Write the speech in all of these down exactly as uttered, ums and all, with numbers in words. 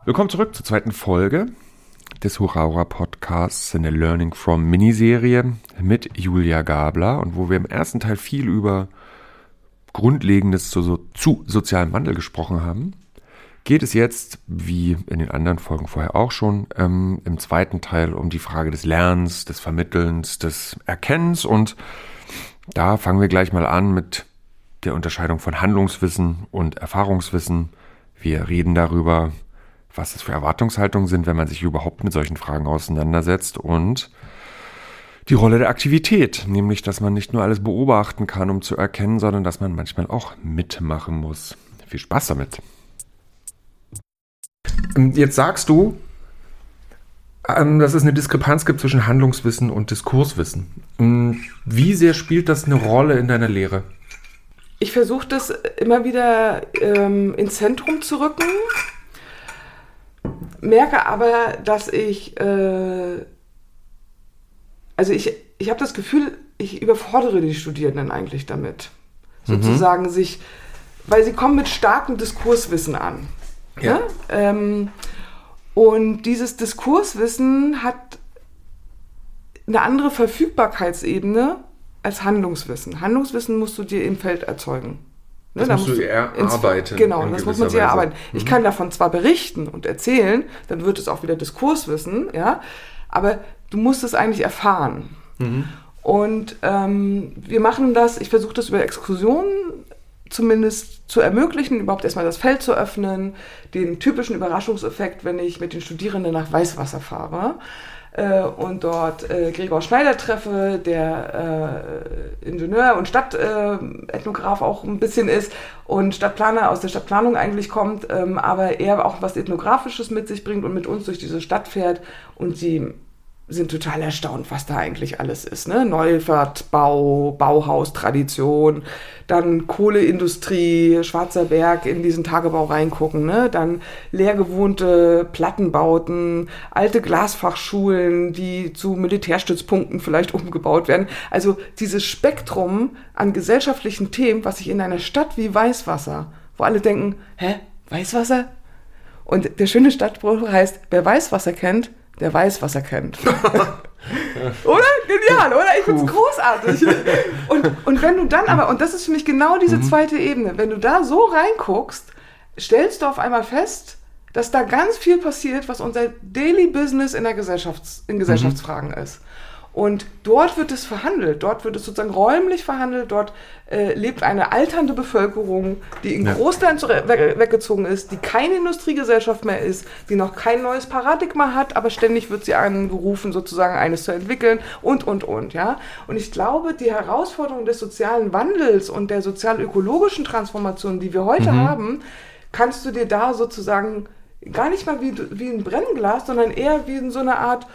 Willkommen zurück zur zweiten Folge des Hurra Podcasts in der Learning from Miniserie mit Julia Gabler, und wo wir im ersten Teil viel über Grundlegendes zu, so, zu sozialem Wandel gesprochen haben, geht es jetzt, wie in den anderen Folgen vorher auch schon, ähm, im zweiten Teil um die Frage des Lernens, des Vermittelns, des Erkennens, und da fangen wir gleich mal an mit der Unterscheidung von Handlungswissen und Erfahrungswissen. Wir reden darüber, was das für Erwartungshaltungen sind, wenn man sich überhaupt mit solchen Fragen auseinandersetzt, und die Rolle der Aktivität, nämlich, dass man nicht nur alles beobachten kann, um zu erkennen, sondern dass man manchmal auch mitmachen muss. Viel Spaß damit. Jetzt sagst du, dass es eine Diskrepanz gibt zwischen Handlungswissen und Diskurswissen. Wie sehr spielt das eine Rolle in deiner Lehre? Ich versuche das immer wieder ähm, ins Zentrum zu rücken, merke aber, dass ich, äh, also ich, ich habe das Gefühl, ich überfordere die Studierenden eigentlich damit. Mhm. Sozusagen sich, weil sie kommen mit starkem Diskurswissen an. Ja. Ne? Ähm, und dieses Diskurswissen hat eine andere Verfügbarkeitsebene als Handlungswissen. Handlungswissen musst du dir im Feld erzeugen. Das ne, musst, musst du erarbeiten. Genau, das muss man sich erarbeiten. Mhm. Ich kann davon zwar berichten und erzählen, dann wird es auch wieder Diskurswissen, ja, aber du musst es eigentlich erfahren. Mhm. Und ähm, wir machen das, ich versuche das über Exkursionen zumindest zu ermöglichen, überhaupt erstmal das Feld zu öffnen, den typischen Überraschungseffekt, wenn ich mit den Studierenden nach Weißwasser fahre und dort äh, Gregor Schneider treffe, der äh, Ingenieur und Stadtethnograph äh, auch ein bisschen ist und Stadtplaner aus der Stadtplanung eigentlich kommt, ähm, aber er auch was Ethnografisches mit sich bringt und mit uns durch diese Stadt fährt, und sie sind total erstaunt, was da eigentlich alles ist. Ne? Neufahrtbau, Bauhaustradition, dann Kohleindustrie, Schwarzer Berg, in diesen Tagebau reingucken, ne? Dann leergewohnte Plattenbauten, alte Glasfachschulen, die zu Militärstützpunkten vielleicht umgebaut werden. Also dieses Spektrum an gesellschaftlichen Themen, was sich in einer Stadt wie Weißwasser, wo alle denken, hä, Weißwasser? Und der schöne Stadtspruch heißt, wer Weißwasser kennt, der weiß, was er kennt. Oder? Genial, oder? Ich find's großartig. Und, und wenn du dann aber, und das ist für mich genau diese zweite Ebene, wenn du da so reinguckst, stellst du auf einmal fest, dass da ganz viel passiert, was unser Daily Business in der Gesellschafts-, in Gesellschaftsfragen mhm. ist. Und dort wird es verhandelt, dort wird es sozusagen räumlich verhandelt, dort äh, lebt eine alternde Bevölkerung, die in ja. Großteilen zu, we- weggezogen ist, die keine Industriegesellschaft mehr ist, die noch kein neues Paradigma hat, aber ständig wird sie angerufen, sozusagen eines zu entwickeln und, und, und. Ja? Und ich glaube, die Herausforderung des sozialen Wandels und der sozial-ökologischen Transformation, die wir heute mhm. haben, kannst du dir da sozusagen gar nicht mal wie, wie ein Brennglas, sondern eher wie in so eine Art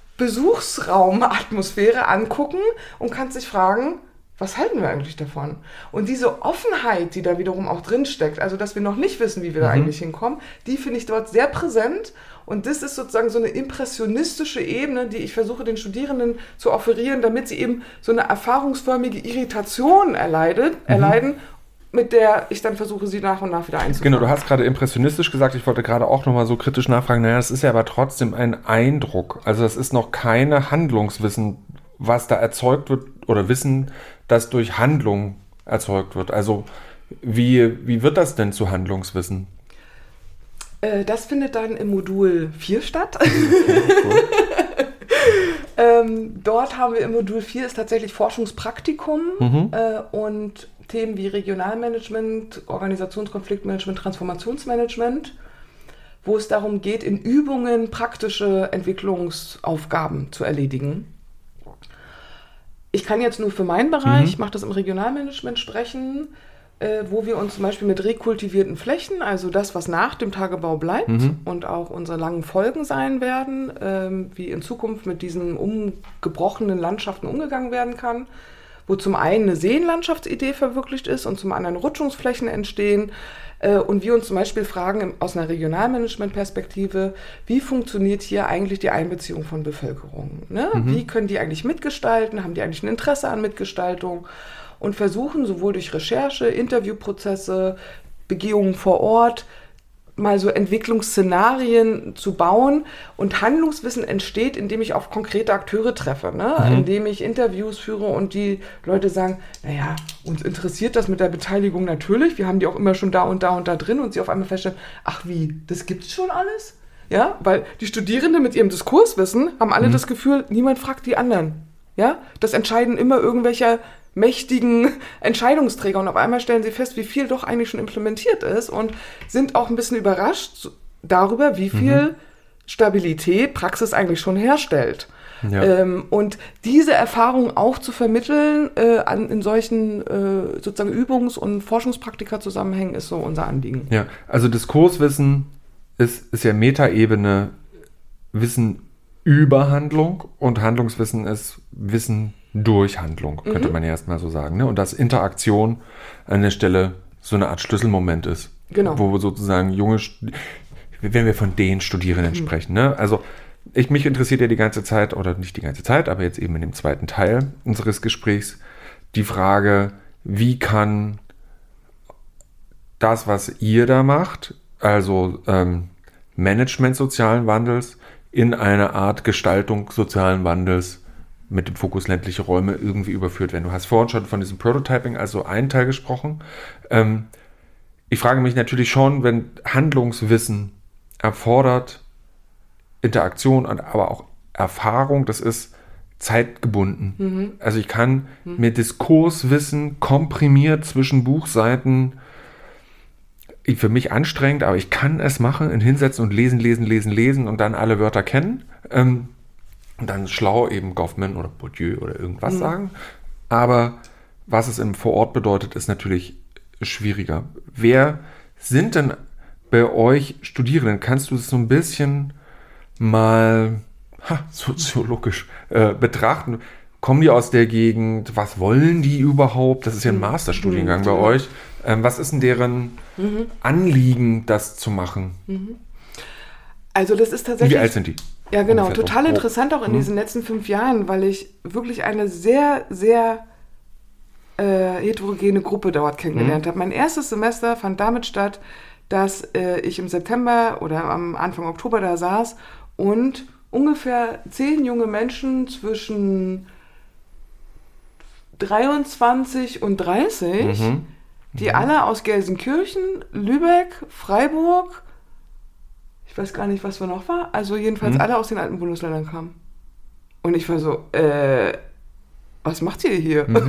Besuchsraumatmosphäre angucken und kannst dich fragen, was halten wir eigentlich davon? Und diese Offenheit, die da wiederum auch drin steckt, also dass wir noch nicht wissen, wie wir mhm. da eigentlich hinkommen, die finde ich dort sehr präsent, und das ist sozusagen so eine impressionistische Ebene, die ich versuche den Studierenden zu offerieren, damit sie eben so eine erfahrungsförmige Irritation erleidet, mhm. erleiden, mit der ich dann versuche, sie nach und nach wieder einzufangen. Genau, du hast gerade impressionistisch gesagt, ich wollte gerade auch nochmal so kritisch nachfragen, naja, das ist ja aber trotzdem ein Eindruck, also das ist noch keine Handlungswissen, was da erzeugt wird, oder Wissen, das durch Handlung erzeugt wird. Also wie, wie wird das denn zu Handlungswissen? Äh, das findet dann im Modul vier statt. Okay, cool. ähm, dort haben wir im Modul vier ist tatsächlich Forschungspraktikum mhm. äh, und Themen wie Regionalmanagement, Organisationskonfliktmanagement, Transformationsmanagement, wo es darum geht, in Übungen praktische Entwicklungsaufgaben zu erledigen. Ich kann jetzt nur für meinen Bereich, mhm. ich mache das im Regionalmanagement, sprechen, äh, wo wir uns zum Beispiel mit rekultivierten Flächen, also das, was nach dem Tagebau bleibt mhm. und auch unsere langen Folgen sein werden, ähm, wie in Zukunft mit diesen umgebrochenen Landschaften umgegangen werden kann, wo zum einen eine Seenlandschaftsidee verwirklicht ist und zum anderen Rutschungsflächen entstehen, äh, und wir uns zum Beispiel fragen aus einer Regionalmanagement-Perspektive, wie funktioniert hier eigentlich die Einbeziehung von Bevölkerung? Ne? Mhm. Wie können die eigentlich mitgestalten? Haben die eigentlich ein Interesse an Mitgestaltung? Und versuchen sowohl durch Recherche, Interviewprozesse, Begehungen vor Ort, mal so Entwicklungsszenarien zu bauen. Und Handlungswissen entsteht, indem ich auf konkrete Akteure treffe, ne? Mhm. Indem ich Interviews führe und die Leute sagen, naja, uns interessiert das mit der Beteiligung natürlich. Wir haben die auch immer schon da und da und da drin und sie auf einmal feststellen, ach wie, das gibt's schon alles? Ja, weil die Studierenden mit ihrem Diskurswissen haben alle mhm. das Gefühl, niemand fragt die anderen. Ja, das entscheiden immer irgendwelche mächtigen Entscheidungsträger und auf einmal stellen sie fest, wie viel doch eigentlich schon implementiert ist und sind auch ein bisschen überrascht darüber, wie viel mhm. Stabilität Praxis eigentlich schon herstellt. Ja. Ähm, und diese Erfahrung auch zu vermitteln äh, an, in solchen äh, sozusagen Übungs- und Forschungspraktika-Zusammenhängen ist so unser Anliegen. Ja, also Diskurswissen ist, ist ja Metaebene Wissen über Handlung und Handlungswissen ist Wissen durch Handlung, könnte mhm. man ja erstmal so sagen. Ne? Und dass Interaktion an der Stelle so eine Art Schlüsselmoment ist. Genau. Wo sozusagen junge, wenn wir von den Studierenden mhm. sprechen. Ne? Also ich, mich interessiert ja die ganze Zeit, oder nicht die ganze Zeit, aber jetzt eben in dem zweiten Teil unseres Gesprächs, die Frage, wie kann das, was ihr da macht, also ähm, Management sozialen Wandels, in eine Art Gestaltung sozialen Wandels mit dem Fokus ländliche Räume irgendwie überführt werden. Du hast vorhin schon von diesem Prototyping, also einen Teil gesprochen. Ähm, ich frage mich natürlich schon, wenn Handlungswissen erfordert, Interaktion, aber auch Erfahrung, das ist zeitgebunden. Mhm. Also ich kann mhm. mir Diskurswissen komprimiert zwischen Buchseiten, für mich anstrengend, aber ich kann es machen, in hinsetzen und lesen, lesen, lesen, lesen und dann alle Wörter kennen. Ähm, und dann schlau eben Goffman oder Bourdieu oder irgendwas mhm. sagen. Aber was es im Vorort bedeutet, ist natürlich schwieriger. Wer sind denn bei euch Studierenden? Kannst du es so ein bisschen mal ha, soziologisch äh, betrachten? Kommen die aus der Gegend? Was wollen die überhaupt? Das ist ja ein Masterstudiengang mhm. bei euch. Ähm, was ist denn deren mhm. Anliegen, das zu machen? Mhm. Also das ist tatsächlich... Wie alt sind die? Ja, genau. Ungefähr total so. interessant auch in mhm. diesen letzten fünf Jahren, weil ich wirklich eine sehr, sehr äh, heterogene Gruppe dort kennengelernt mhm. habe. Mein erstes Semester fand damit statt, dass äh, ich im September oder am Anfang Oktober da saß und ungefähr zehn junge Menschen zwischen dreiundzwanzig und dreißig... Mhm. die alle aus Gelsenkirchen, Lübeck, Freiburg, ich weiß gar nicht, was wir noch war, also jedenfalls mhm. alle aus den alten Bundesländern kamen. Und ich war so, äh, was macht ihr hier? Mhm.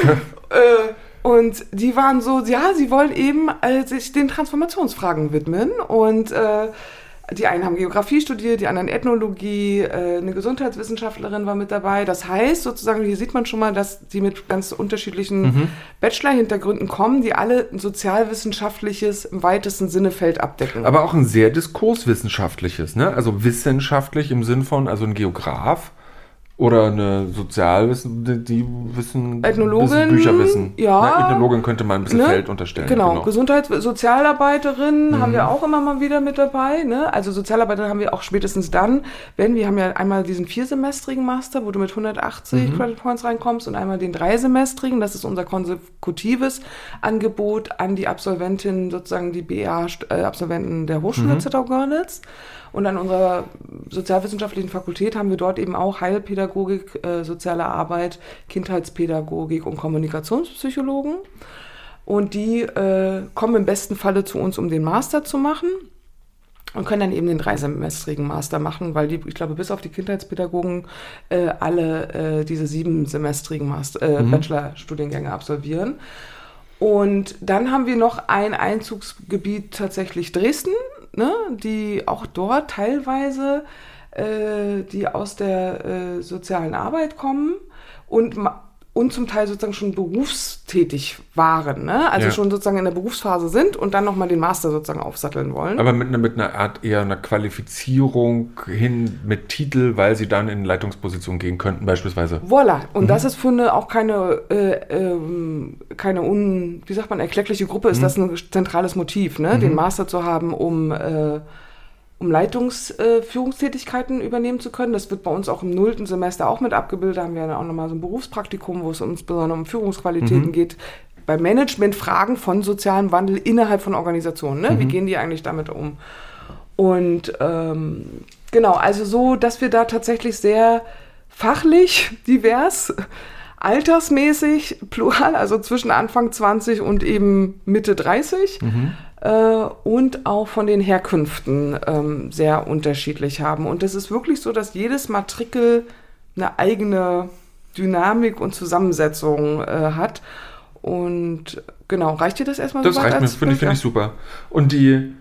äh, und die waren so, ja, sie wollen eben äh, sich den Transformationsfragen widmen und äh, die einen haben Geografie studiert, die anderen Ethnologie, äh, eine Gesundheitswissenschaftlerin war mit dabei. Das heißt sozusagen, hier sieht man schon mal, dass die mit ganz unterschiedlichen mhm. Bachelor-Hintergründen kommen, die alle ein sozialwissenschaftliches im weitesten Sinne Feld abdecken. Aber auch ein sehr diskurswissenschaftliches, ne? Also wissenschaftlich im Sinn von, also ein Geograf oder eine Sozialwissen, die wissen, Ethnologin, Bücher wissen. Ja. Ne? Ethnologin könnte man ein bisschen ne? Feld unterstellen. Genau, genau. Gesundheitssozialarbeiterin mhm. haben wir auch immer mal wieder mit dabei. Ne? Also Sozialarbeiterin haben wir auch spätestens dann, wenn wir haben ja einmal diesen viersemestrigen Master, wo du mit hundertachtzig mhm. Credit Points reinkommst und einmal den dreisemestrigen, das ist unser konsekutives Angebot an die Absolventinnen, sozusagen die B A-Absolventen der Hochschule mhm. Zittau-Görlitz. Und an unserer sozialwissenschaftlichen Fakultät haben wir dort eben auch Heilpädagogik, äh, soziale Arbeit, Kindheitspädagogik und Kommunikationspsychologen. Und die äh, kommen im besten Falle zu uns, um den Master zu machen und können dann eben den dreisemestrigen Master machen, weil die, ich glaube, bis auf die Kindheitspädagogen äh, alle äh, diese siebensemestrigen Master, äh, mhm. Bachelorstudiengänge absolvieren. Und dann haben wir noch ein Einzugsgebiet tatsächlich Dresden, ne, die auch dort teilweise, äh, die aus der äh, sozialen Arbeit kommen und, und zum Teil sozusagen schon berufstätig waren, ne? Also ja. schon sozusagen in der Berufsphase sind und dann nochmal den Master sozusagen aufsatteln wollen. Aber mit, mit einer Art eher einer Qualifizierung hin mit Titel, weil sie dann in Leitungsposition gehen könnten beispielsweise. Voilà. Und mhm. das ist für eine auch keine, äh, äh, keine un, wie sagt man, erkleckliche Gruppe, ist mhm. das ein zentrales Motiv, ne? Mhm. Den Master zu haben, um äh, um Leitungsführungstätigkeiten äh, übernehmen zu können. Das wird bei uns auch im nullten Semester auch mit abgebildet. Da haben wir dann auch nochmal so ein Berufspraktikum, wo es insbesondere um Führungsqualitäten mhm. geht, bei Managementfragen von sozialem Wandel innerhalb von Organisationen. Ne? Mhm. Wie gehen die eigentlich damit um? Und ähm, genau, also so, dass wir da tatsächlich sehr fachlich divers, altersmäßig, plural, also zwischen Anfang zwanzig und eben Mitte dreißig mhm. äh, und auch von den Herkünften ähm, sehr unterschiedlich haben. Und das ist wirklich so, dass jedes Matrikel eine eigene Dynamik und Zusammensetzung äh, hat. Und genau, reicht dir das erstmal? Das so reicht mir, finde ich, find ich super. Und die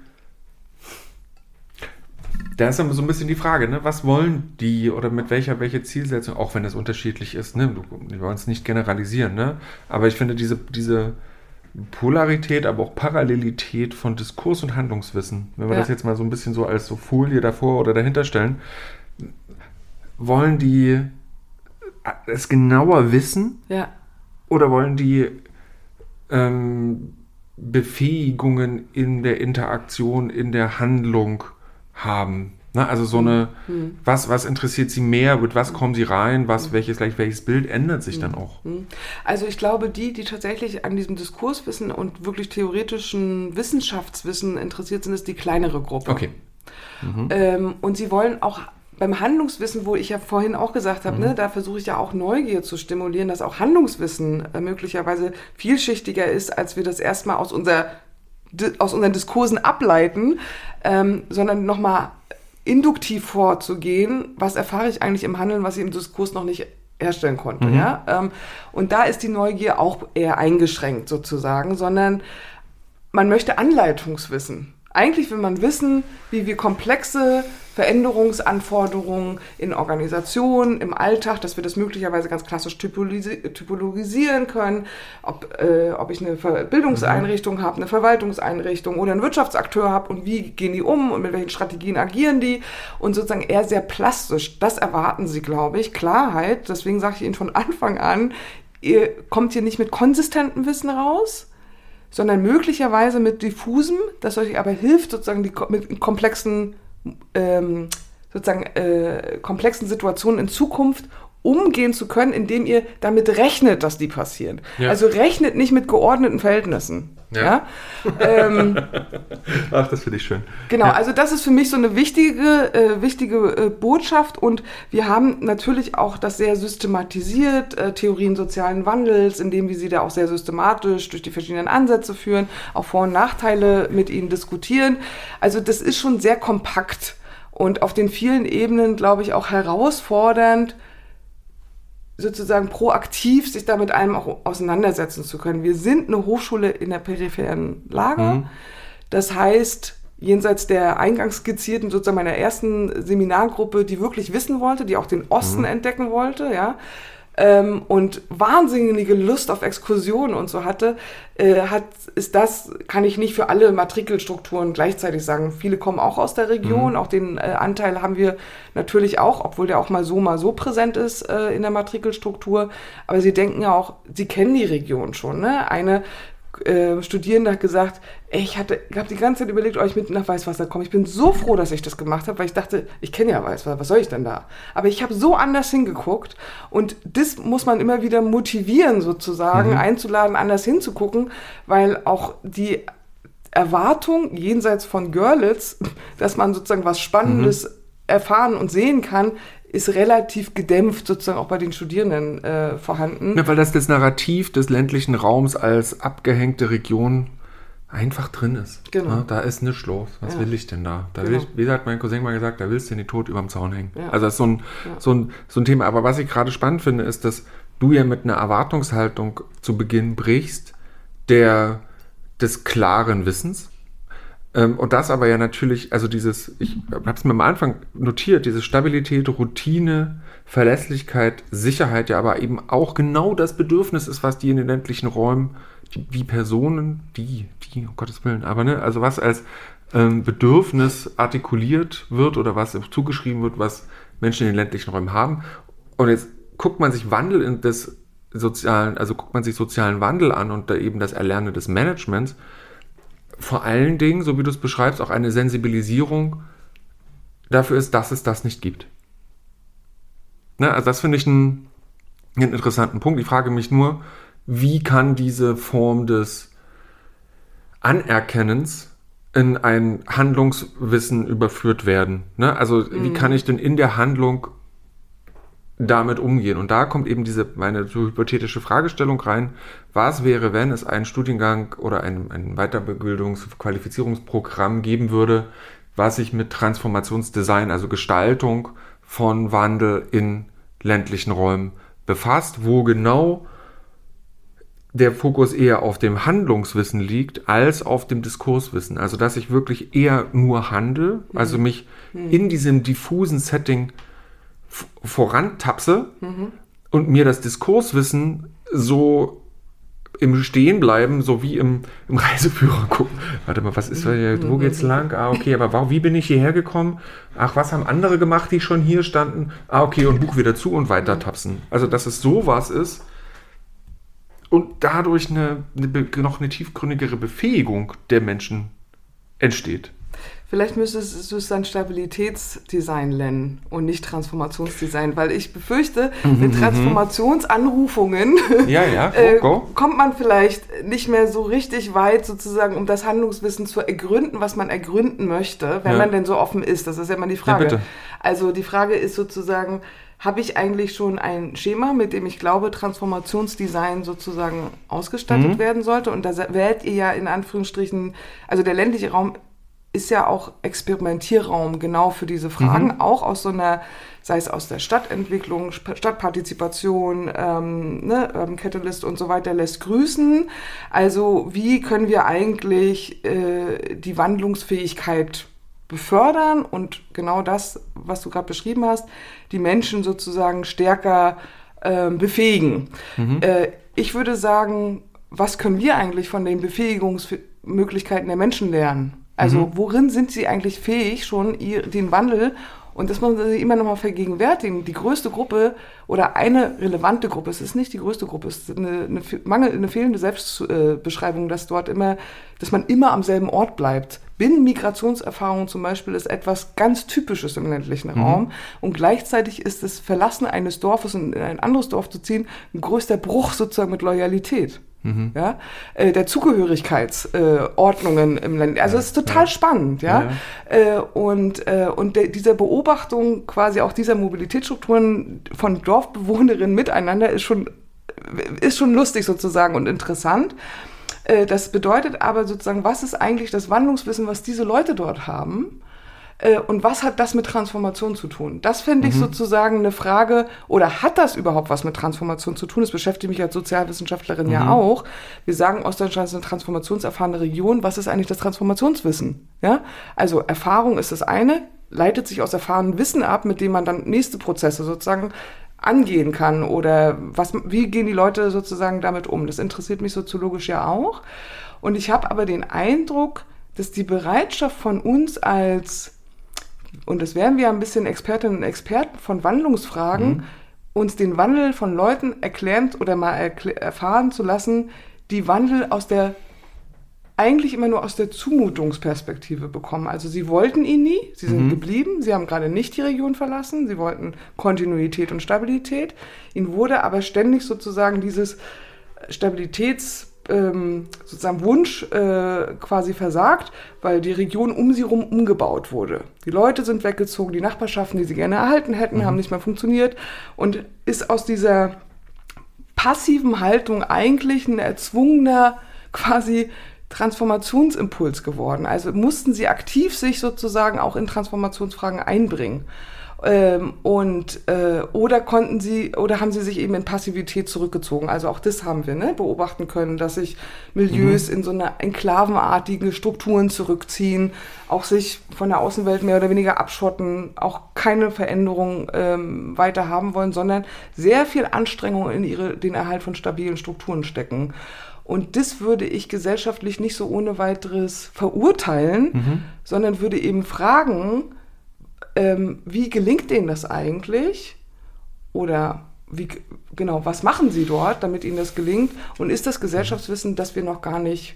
Da ist dann so ein bisschen die Frage, ne? Was wollen die oder mit welcher welche Zielsetzung, auch wenn das unterschiedlich ist, ne? Wir wollen es nicht generalisieren, ne? Aber ich finde diese, diese Polarität, aber auch Parallelität von Diskurs und Handlungswissen, wenn wir ja. das jetzt mal so ein bisschen so als so Folie davor oder dahinter stellen, wollen die es genauer wissen? Ja. Oder wollen die ähm, Befähigungen in der Interaktion, in der Handlung haben? Ne? Also so eine, mhm. was, was interessiert sie mehr, mit was kommen sie rein, was, mhm. welches, gleich welches Bild ändert sich mhm. dann auch? Also ich glaube, die, die tatsächlich an diesem Diskurswissen und wirklich theoretischen Wissenschaftswissen interessiert sind, ist die kleinere Gruppe. Okay. Mhm. Ähm, und sie wollen auch beim Handlungswissen, wo ich ja vorhin auch gesagt habe, mhm. ne, da versuche ich ja auch Neugier zu stimulieren, dass auch Handlungswissen äh, möglicherweise vielschichtiger ist, als wir das erstmal aus, unser, di- aus unseren Diskursen ableiten, ähm, sondern nochmal induktiv vorzugehen, was erfahre ich eigentlich im Handeln, was ich im Diskurs noch nicht herstellen konnte. Mhm. Ja? Ähm, und da ist die Neugier auch eher eingeschränkt sozusagen, sondern man möchte Anleitungswissen. Eigentlich will man wissen, wie wir komplexe Veränderungsanforderungen in Organisationen, im Alltag, dass wir das möglicherweise ganz klassisch typolisi- typologisieren können, ob, äh, ob ich eine Ver- Bildungseinrichtung mhm. habe, eine Verwaltungseinrichtung oder einen Wirtschaftsakteur habe und wie gehen die um und mit welchen Strategien agieren die und sozusagen eher sehr plastisch. Das erwarten sie, glaube ich. Klarheit, deswegen sage ich Ihnen von Anfang an, ihr kommt hier nicht mit konsistentem Wissen raus, sondern möglicherweise mit diffusem, das euch aber hilft, sozusagen die, mit komplexen, ähm, sozusagen, äh, komplexen Situationen in Zukunft umgehen zu können, indem ihr damit rechnet, dass die passieren. Ja. Also rechnet nicht mit geordneten Verhältnissen. Ja. Ja? ähm, Ach, das finde ich schön. Genau, ja. also das ist für mich so eine wichtige, äh, wichtige äh, Botschaft und wir haben natürlich auch das sehr systematisiert, äh, Theorien sozialen Wandels, indem wir sie da auch sehr systematisch durch die verschiedenen Ansätze führen, auch Vor- und Nachteile mit ihnen diskutieren. Also das ist schon sehr kompakt und auf den vielen Ebenen, glaube ich, auch herausfordernd, sozusagen proaktiv sich damit einem auch auseinandersetzen zu können. Wir sind eine Hochschule in der peripheren Lage. Mhm. Das heißt, jenseits der eingangs skizzierten, sozusagen meiner ersten Seminargruppe, die wirklich wissen wollte, die auch den Osten mhm. entdecken wollte, ja, ähm, und wahnsinnige Lust auf Exkursionen und so hatte, äh, hat, ist das, kann ich nicht für alle Matrikelstrukturen gleichzeitig sagen. Viele kommen auch aus der Region, mhm. auch den äh, Anteil haben wir natürlich auch, obwohl der auch mal so, mal so präsent ist äh, in der Matrikelstruktur. Aber sie denken ja auch, sie kennen die Region schon. Ne? Eine äh, Studierende hat gesagt, ey, ich hatte, ich habe die ganze Zeit überlegt, ob ich mit nach Weißwasser komme. Ich bin so froh, dass ich das gemacht habe, weil ich dachte, ich kenne ja Weißwasser, was soll ich denn da? Aber ich habe so anders hingeguckt und das muss man immer wieder motivieren sozusagen, mhm. einzuladen, anders hinzugucken, weil auch die Erwartung jenseits von Görlitz, dass man sozusagen was Spannendes mhm. erfahren und sehen kann, ist relativ gedämpft sozusagen auch bei den Studierenden äh, vorhanden. Ja, weil das das Narrativ des ländlichen Raums als abgehängte Region einfach drin ist. Genau. Ja, da ist nichts los. Was ja. will ich denn da? da genau. will ich, wie hat mein Cousin mal gesagt, da willst du in die Tod überm Zaun hängen. Ja. Also das ist so ein, ja. so, ein, so ein Thema. Aber was ich gerade spannend finde, ist, dass du ja mit einer Erwartungshaltung zu Beginn brichst, der des klaren Wissens. Ähm, und das aber ja natürlich, also dieses, ich habe es mir am Anfang notiert, diese Stabilität, Routine, Verlässlichkeit, Sicherheit ja aber eben auch genau das Bedürfnis ist, was die in den ländlichen Räumen, die, die Personen, die, die, um Gottes Willen, aber ne, also was als ähm, Bedürfnis artikuliert wird oder was zugeschrieben wird, was Menschen in den ländlichen Räumen haben. Und jetzt guckt man sich Wandel in des sozialen, also guckt man sich sozialen Wandel an und da eben das Erlernen des Managements. Vor allen Dingen, so wie du es beschreibst, auch eine Sensibilisierung dafür ist, dass es das nicht gibt. Ne, also das finde ich einen, einen interessanten Punkt. Ich frage mich nur, wie kann diese Form des Anerkennens in ein Handlungswissen überführt werden. Ne? Also mhm. wie kann ich denn in der Handlung damit umgehen? Und da kommt eben diese meine so hypothetische Fragestellung rein, was wäre, wenn es einen Studiengang oder ein, ein Weiterbildungs-, Qualifizierungsprogramm geben würde, was sich mit Transformationsdesign, also Gestaltung von Wandel in ländlichen Räumen befasst, wo genau der Fokus eher auf dem Handlungswissen liegt, als auf dem Diskurswissen. Also, dass ich wirklich eher nur handle, mhm. also mich mhm. in diesem diffusen Setting f- vorantapse mhm. und mir das Diskurswissen so im Stehenbleiben, so wie im, im Reiseführer gucken. Warte mal, was ist da hier? Wo geht's lang? Ah, okay, aber wow, wie bin ich hierher gekommen? Ach, was haben andere gemacht, die schon hier standen? Ah, okay, und Buch wieder zu und weiter tapsen. Also, dass es sowas ist, und dadurch eine, eine, noch eine tiefgründigere Befähigung der Menschen entsteht. Vielleicht müsstest du es dann Stabilitätsdesign nennen und nicht Transformationsdesign, weil ich befürchte, mit Transformationsanrufungen ja, ja, go, äh, go. kommt man vielleicht nicht mehr so richtig weit, sozusagen, um das Handlungswissen zu ergründen, was man ergründen möchte, wenn ja. man denn so offen ist. Das ist ja immer die Frage. Ja, bitte. Also die Frage ist sozusagen, habe ich eigentlich schon ein Schema, mit dem ich glaube, Transformationsdesign sozusagen ausgestattet mhm. werden sollte? Und da wählt ihr ja in Anführungsstrichen, also der ländliche Raum ist ja auch Experimentierraum genau für diese Fragen, mhm. auch aus so einer, sei es aus der Stadtentwicklung, Stadtpartizipation, ähm, ne, Urban Catalyst und so weiter, lässt grüßen. Also wie können wir eigentlich äh, die Wandlungsfähigkeit befördern und genau das, was du gerade beschrieben hast, die Menschen sozusagen stärker äh, befähigen. Mhm. Äh, ich würde sagen, was können wir eigentlich von den Befähigungsmöglichkeiten der Menschen lernen? Also mhm. worin sind sie eigentlich fähig, schon ihr, den Wandel, und das muss man sich immer noch mal vergegenwärtigen, die größte Gruppe oder eine relevante Gruppe, es ist nicht die größte Gruppe, es ist eine, eine, Mangel, eine fehlende Selbstbeschreibung, dass dort immer, dass man immer am selben Ort bleibt. Binnenmigrationserfahrung zum Beispiel ist etwas ganz Typisches im ländlichen mhm. Raum, und gleichzeitig ist das Verlassen eines Dorfes und in ein anderes Dorf zu ziehen ein größter Bruch sozusagen mit Loyalität. Mhm. Ja, äh, der Zugehörigkeitsordnungen äh, im Land. Also es ja, ist total ja. spannend, ja. ja. Äh, und äh, und de- diese Beobachtung quasi auch dieser Mobilitätsstrukturen von Dorfbewohnerinnen miteinander ist schon ist schon lustig sozusagen und interessant. Äh, das bedeutet aber sozusagen, was ist eigentlich das Wandlungswissen, was diese Leute dort haben? Und was hat das mit Transformation zu tun? Das fände ich mhm. sozusagen eine Frage, oder hat das überhaupt was mit Transformation zu tun? Das beschäftigt mich als Sozialwissenschaftlerin mhm. ja auch. Wir sagen, Ostdeutschland ist eine transformationserfahrene Region. Was ist eigentlich das Transformationswissen? Ja? Also Erfahrung ist das eine, leitet sich aus erfahrenem Wissen ab, mit dem man dann nächste Prozesse sozusagen angehen kann. Oder was, wie gehen die Leute sozusagen damit um? Das interessiert mich soziologisch ja auch. Und ich habe aber den Eindruck, dass die Bereitschaft von uns als, und das wären wir ein bisschen Expertinnen und Experten von Wandlungsfragen, mhm. uns den Wandel von Leuten erklären oder mal erkl- erfahren zu lassen, die Wandel aus der, eigentlich immer nur aus der Zumutungsperspektive bekommen. Also sie wollten ihn nie, sie sind mhm. geblieben, sie haben gerade nicht die Region verlassen, sie wollten Kontinuität und Stabilität. Ihnen wurde aber ständig sozusagen dieses Stabilitäts- Ähm, sozusagen Wunsch äh, quasi versagt, weil die Region um sie herum umgebaut wurde. Die Leute sind weggezogen, die Nachbarschaften, die sie gerne erhalten hätten, mhm. haben nicht mehr funktioniert, und ist aus dieser passiven Haltung eigentlich ein erzwungener quasi Transformationsimpuls geworden. Also mussten sie aktiv sich sozusagen auch in Transformationsfragen einbringen. Ähm, und äh, oder konnten sie oder haben sie sich eben in Passivität zurückgezogen. Also auch das haben wir ne, beobachten können, dass sich Milieus mhm. in so eine enklavenartige Strukturen zurückziehen, auch sich von der Außenwelt mehr oder weniger abschotten, auch keine Veränderung ähm, weiter haben wollen, sondern sehr viel Anstrengung in ihre, den Erhalt von stabilen Strukturen stecken. Und das würde ich gesellschaftlich nicht so ohne weiteres verurteilen, mhm. sondern würde eben fragen, Ähm, wie gelingt denen das eigentlich? Oder wie, genau, was machen sie dort, damit ihnen das gelingt? Und ist das Gesellschaftswissen, das wir noch gar nicht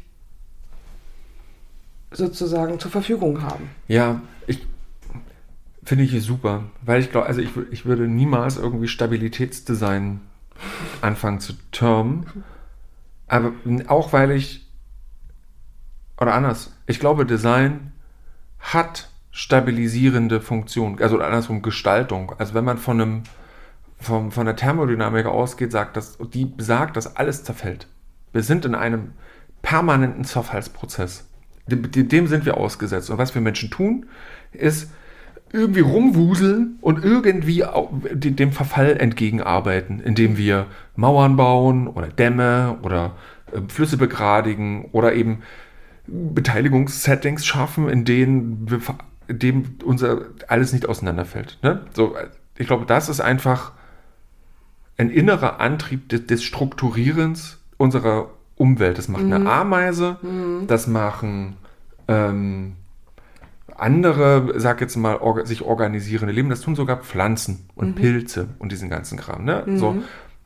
sozusagen zur Verfügung haben? Ja, ich finde ich super, weil ich glaube, also ich, ich würde niemals irgendwie Stabilitätsdesign anfangen zu termen, Aber auch weil ich, oder anders, ich glaube, Design hat stabilisierende Funktion, also andersrum Gestaltung. Also wenn man von einem von, von der Thermodynamik ausgeht, sagt das, die besagt, dass alles zerfällt. Wir sind in einem permanenten Zerfallsprozess. Dem, dem sind wir ausgesetzt. Und was wir Menschen tun, ist irgendwie rumwuseln und irgendwie dem Verfall entgegenarbeiten, indem wir Mauern bauen oder Dämme oder Flüsse begradigen oder eben Beteiligungssettings schaffen, in denen, wir, in dem unser alles nicht auseinanderfällt. Ne? So, ich glaube, das ist einfach ein innerer Antrieb des, des Strukturierens unserer Umwelt. Das macht mhm. eine Ameise, mhm. das machen ähm, andere, sag jetzt mal, or- sich organisierende Leben, das tun sogar Pflanzen und mhm. Pilze und diesen ganzen Kram. Ne? Mhm. So.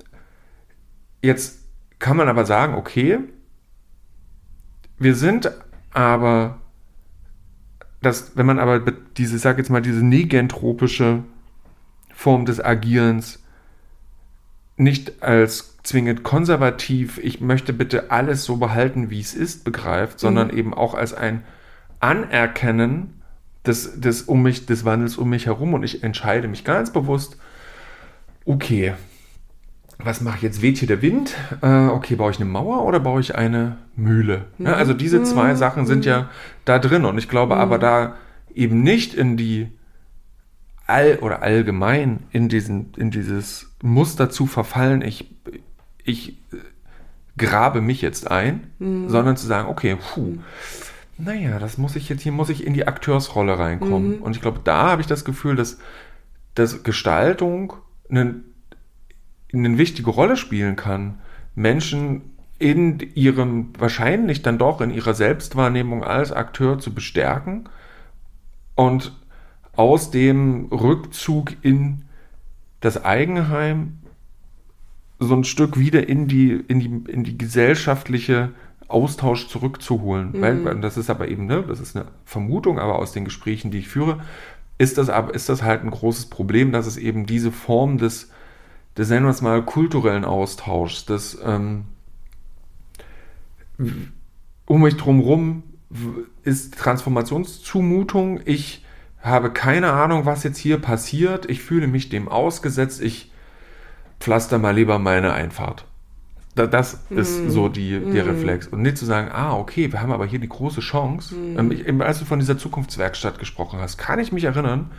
Jetzt kann man aber sagen, okay, wir sind aber, das, wenn man aber diese, sag jetzt mal, diese negentropische Form des Agierens nicht als zwingend konservativ, ich möchte bitte alles so behalten, wie es ist, begreift, sondern mhm. eben auch als ein Anerkennen des, des, um mich, des Wandels um mich herum, und ich entscheide mich ganz bewusst, okay, was mache ich jetzt? Weht hier der Wind? Äh, okay, baue ich eine Mauer oder baue ich eine Mühle? Mhm. Ja, also diese zwei Sachen sind mhm. ja da drin, und ich glaube mhm. aber da eben nicht in die all oder allgemein in diesen in dieses Muster zu verfallen, ich, ich grabe mich jetzt ein, mhm. sondern zu sagen, okay, puh, naja, das muss ich jetzt, hier muss ich in die Akteursrolle reinkommen. Mhm. Und ich glaube, da habe ich das Gefühl, dass, dass Gestaltung eine eine wichtige Rolle spielen kann, Menschen in ihrem, wahrscheinlich dann doch in ihrer Selbstwahrnehmung als Akteur zu bestärken und aus dem Rückzug in das Eigenheim so ein Stück wieder in die, in die, in die gesellschaftliche Austausch zurückzuholen. Mhm. Weil, das ist aber eben, ne, das ist eine Vermutung, aber aus den Gesprächen, die ich führe, ist das aber, ist das halt ein großes Problem, dass es eben diese Form des des, nennen wir es mal, kulturellen Austauschs, des ähm, um mich drumherum ist Transformationszumutung, ich habe keine Ahnung, was jetzt hier passiert, ich fühle mich dem ausgesetzt, ich pflaster mal lieber meine Einfahrt. Das ist mm. so die, der mm. Reflex. Und nicht zu sagen, ah, okay, wir haben aber hier die große Chance. Mm. Ähm, als du von dieser Zukunftswerkstatt gesprochen hast, kann ich mich erinnern,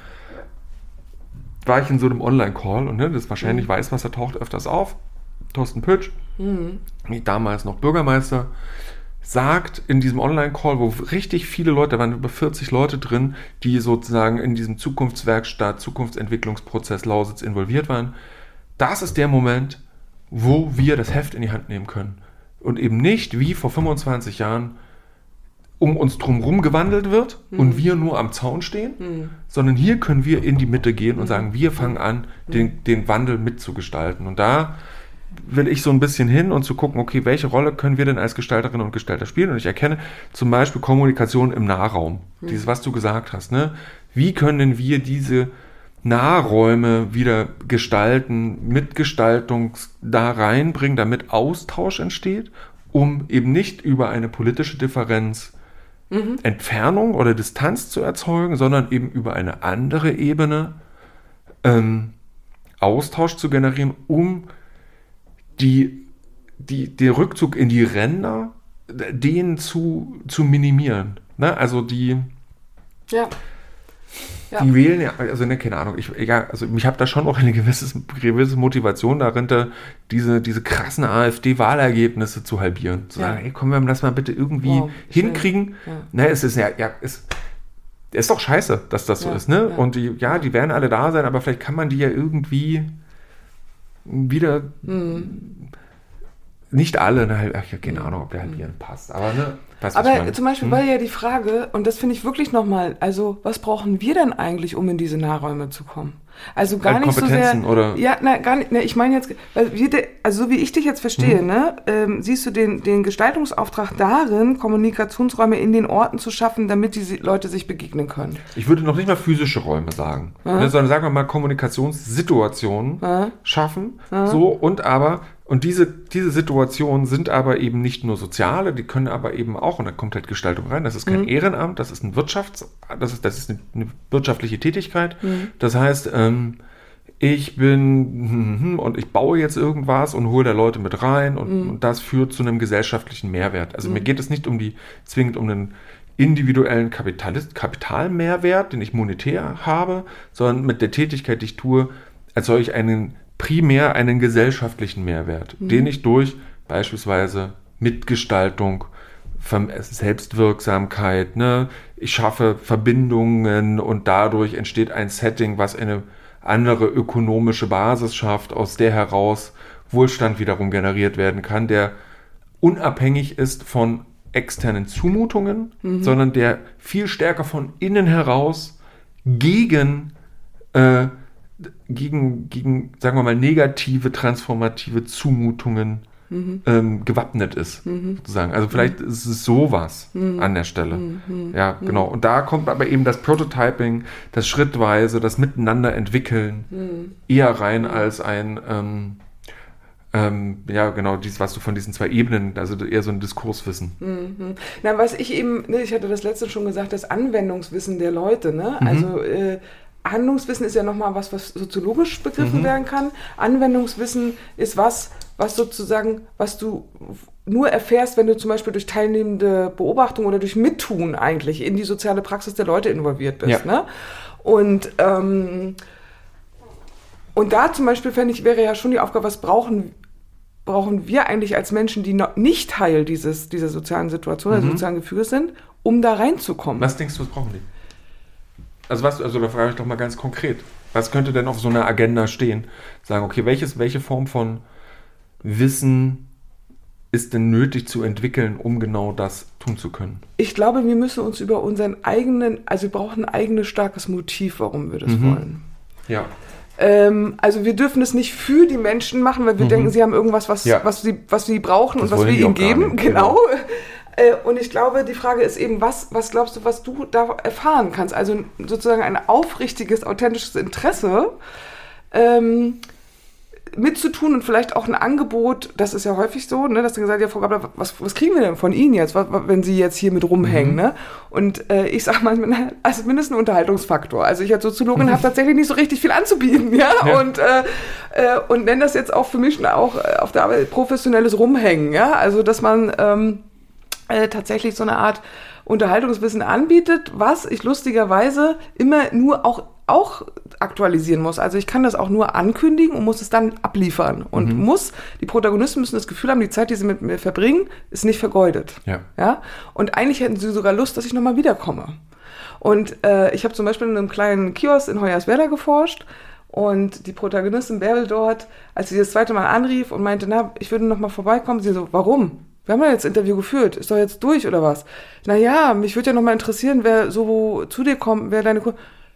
war ich in so einem Online-Call, und ne, das wahrscheinlich mhm. weiß, was, er taucht öfters auf. Thorsten Pütsch, mhm. damals noch Bürgermeister, sagt in diesem Online-Call, wo richtig viele Leute, da waren über vierzig Leute drin, die sozusagen in diesem Zukunftswerkstatt, Zukunftsentwicklungsprozess Lausitz involviert waren, das ist der Moment, wo wir das Heft in die Hand nehmen können. Und eben nicht wie vor fünfundzwanzig Jahren um uns drumherum gewandelt wird mhm. und wir nur am Zaun stehen, mhm. sondern hier können wir in die Mitte gehen und sagen, wir fangen an, den, den Wandel mitzugestalten. Und da will ich so ein bisschen hin und zu gucken, okay, welche Rolle können wir denn als Gestalterinnen und Gestalter spielen? Und ich erkenne zum Beispiel Kommunikation im Nahraum. Mhm. Dieses, was du gesagt hast. Ne? Wie können wir diese Nahräume wieder gestalten, Mitgestaltung da reinbringen, damit Austausch entsteht, um eben nicht über eine politische Differenz Mhm. Entfernung oder Distanz zu erzeugen, sondern eben über eine andere Ebene ähm, Austausch zu generieren, um die, die, den Rückzug in die Ränder, den zu, zu minimieren. Ne? Also die, ja. Ja. die wählen ja, also ne, keine Ahnung, ich, egal, also ich habe da schon auch eine gewisse, gewisse Motivation darin, da diese, diese krassen AfD-Wahlergebnisse zu halbieren. Zu ja. sagen, ey, können wir das mal bitte irgendwie wow, hinkriegen? Ja. Ne, es ist ja, ja, es ist doch scheiße, dass das ja, so ist, ne? Ja. Und die, ja, die werden alle da sein, aber vielleicht kann man die ja irgendwie wieder mhm. nicht alle, ne, ach, ja, keine Ahnung, ob der halbieren passt, aber ne, passt. Aber zum Beispiel hm? war ja die Frage, und das finde ich wirklich nochmal, also was brauchen wir denn eigentlich, um in diese Nahräume zu kommen? Also gar nicht so sehr, oder? Ja, na, gar nicht, ne, ich meine jetzt, weil wir, also so wie ich dich jetzt verstehe, hm. ne, ähm, siehst du den, den Gestaltungsauftrag darin, Kommunikationsräume in den Orten zu schaffen, damit die Leute sich begegnen können. Ich würde noch nicht mal physische Räume sagen, ne, sondern sagen wir mal Kommunikationssituationen hm. schaffen, hm. so, und aber Und diese, diese Situationen sind aber eben nicht nur soziale, die können aber eben auch, und da kommt halt Gestaltung rein, das ist kein mhm. Ehrenamt, das ist ein Wirtschafts-, das ist, das ist eine, eine wirtschaftliche Tätigkeit. Mhm. Das heißt, ähm, ich bin und ich baue jetzt irgendwas und hole da Leute mit rein und, mhm. und das führt zu einem gesellschaftlichen Mehrwert. Also mhm. mir geht es nicht um die, zwingend um einen individuellen Kapitalist, Kapitalmehrwert, den ich monetär habe, sondern mit der Tätigkeit, die ich tue, erzeuge ich einen primär einen gesellschaftlichen Mehrwert, mhm. den ich durch beispielsweise Mitgestaltung, Selbstwirksamkeit, ne, ich schaffe Verbindungen und dadurch entsteht ein Setting, was eine andere ökonomische Basis schafft, aus der heraus Wohlstand wiederum generiert werden kann, der unabhängig ist von externen Zumutungen, mhm. sondern der viel stärker von innen heraus gegen, äh, gegen, gegen, sagen wir mal, negative, transformative Zumutungen mhm. ähm, gewappnet ist, mhm. sozusagen. Also vielleicht mhm. ist es sowas mhm. an der Stelle. Mhm. Ja, genau. Und da kommt aber eben das Prototyping, das Schrittweise, das Miteinander entwickeln mhm. eher rein als ein ähm, Ähm, ja, genau, dies, was du von diesen zwei Ebenen, also eher so ein Diskurswissen. Mhm. Na, was ich eben, ne, ich hatte das letzte schon gesagt, das Anwendungswissen der Leute, ne? Mhm. Also äh, Handlungswissen ist ja nochmal was, was soziologisch begriffen mhm. werden kann. Anwendungswissen ist was, was sozusagen, was du nur erfährst, wenn du zum Beispiel durch teilnehmende Beobachtung oder durch Mittun eigentlich in die soziale Praxis der Leute involviert bist. Ja. Ne? Und ähm, Und da zum Beispiel, fände ich, wäre ja schon die Aufgabe, was brauchen, brauchen wir eigentlich als Menschen, die noch nicht Teil dieses, dieser sozialen Situation, mhm. des sozialen Gefüges sind, um da reinzukommen. Was denkst du, was brauchen die? Also was, also da frage ich doch mal ganz konkret. Was könnte denn auf so einer Agenda stehen? Sagen, okay, welches, welche Form von Wissen ist denn nötig zu entwickeln, um genau das tun zu können? Ich glaube, wir müssen uns über unseren eigenen, also wir brauchen ein eigenes starkes Motiv, warum wir das mhm. wollen. Ja. Ähm, also wir dürfen es nicht für die Menschen machen, weil wir mhm. denken, sie haben irgendwas, was, ja. was, sie, was sie brauchen das und was wir ihnen geben. Genau. genau. Äh, und ich glaube, die Frage ist eben, was, was glaubst du, was du da erfahren kannst? Also sozusagen ein aufrichtiges, authentisches Interesse ähm, mitzutun und vielleicht auch ein Angebot, das ist ja häufig so, ne, dass dann gesagt, ja, Frau Gabler, was, was kriegen wir denn von Ihnen jetzt, was, wenn Sie jetzt hier mit rumhängen, mhm. ne? Und äh, ich sage mal, also mindestens ein Unterhaltungsfaktor. Also ich als Soziologin mhm. habe tatsächlich nicht so richtig viel anzubieten, ja, ja. und äh, äh, und nenne das jetzt auch für mich auch auf der Arbeit professionelles Rumhängen, ja, also dass man ähm, äh, tatsächlich so eine Art Unterhaltungswissen anbietet, was ich lustigerweise immer nur auch auch aktualisieren muss. Also ich kann das auch nur ankündigen und muss es dann abliefern. Und mhm. muss, die Protagonisten müssen das Gefühl haben, die Zeit, die sie mit mir verbringen, ist nicht vergeudet. Ja. Ja? Und eigentlich hätten sie sogar Lust, dass ich nochmal wiederkomme. Und äh, ich habe zum Beispiel in einem kleinen Kiosk in Hoyerswerda geforscht und die Protagonistin Bärbel dort, als sie das zweite Mal anrief und meinte, na, ich würde nochmal vorbeikommen, sie so, warum? Wir haben ja jetzt Interview geführt, ist doch jetzt durch oder was? Naja, mich würde ja nochmal interessieren, wer so zu dir kommt, wer deine... Ko-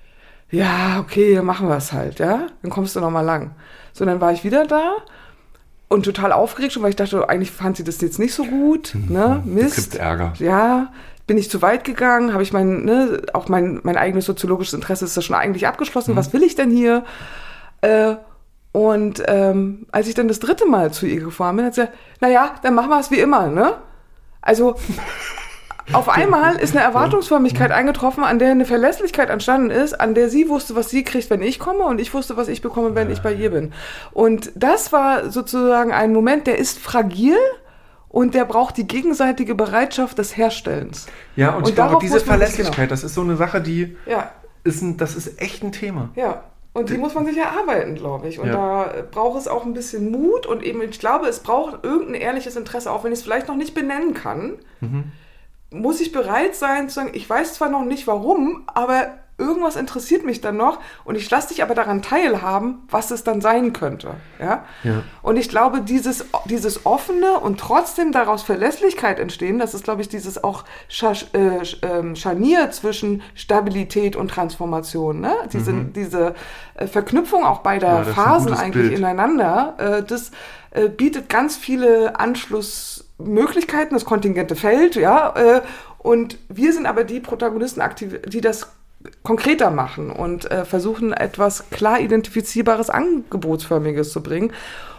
Ja, okay, dann machen wir es halt, ja. Dann kommst du noch mal lang. So, dann war ich wieder da und total aufgeregt schon, weil ich dachte, eigentlich fand sie das jetzt nicht so gut, mhm. ne? Mist. Es gibt Ärger. Ja, bin ich zu weit gegangen, habe ich mein, ne, auch mein, mein eigenes soziologisches Interesse ist das schon eigentlich abgeschlossen. Mhm. Was will ich denn hier? Äh, und ähm, als ich dann das dritte Mal zu ihr gefahren bin, hat sie gesagt, naja, dann machen wir es wie immer, ne? Also... Auf einmal ist eine Erwartungsförmigkeit eingetroffen, an der eine Verlässlichkeit entstanden ist, an der sie wusste, was sie kriegt, wenn ich komme und ich wusste, was ich bekomme, wenn ja. ich bei ihr bin. Und das war sozusagen ein Moment, der ist fragil und der braucht die gegenseitige Bereitschaft des Herstellens. Ja, und, und ich glaube, diese Verlässlichkeit, genau. das ist so eine Sache, die ja. ist ein, das ist echt ein Thema. Ja. Und die muss man sich erarbeiten, glaube ich. Und ja. da braucht es auch ein bisschen Mut und eben, ich glaube, es braucht irgendein ehrliches Interesse, auch wenn ich es vielleicht noch nicht benennen kann. Mhm. Muss ich bereit sein zu sagen, ich weiß zwar noch nicht warum, aber irgendwas interessiert mich dann noch und ich lasse dich aber daran teilhaben, was es dann sein könnte. Ja? Ja. Und ich glaube, dieses, dieses offene und trotzdem daraus Verlässlichkeit entstehen, das ist, glaube ich, dieses auch Scha- äh, Scharnier zwischen Stabilität und Transformation. Ne? Diese, mhm. diese Verknüpfung auch beider ja, Phasen eigentlich Bild. ineinander, äh, das äh, bietet ganz viele Anschluss Möglichkeiten, das kontingente Feld, ja, äh, und wir sind aber die Protagonisten, aktiv, die das konkreter machen und äh, versuchen, etwas klar identifizierbares, angebotsförmiges zu bringen.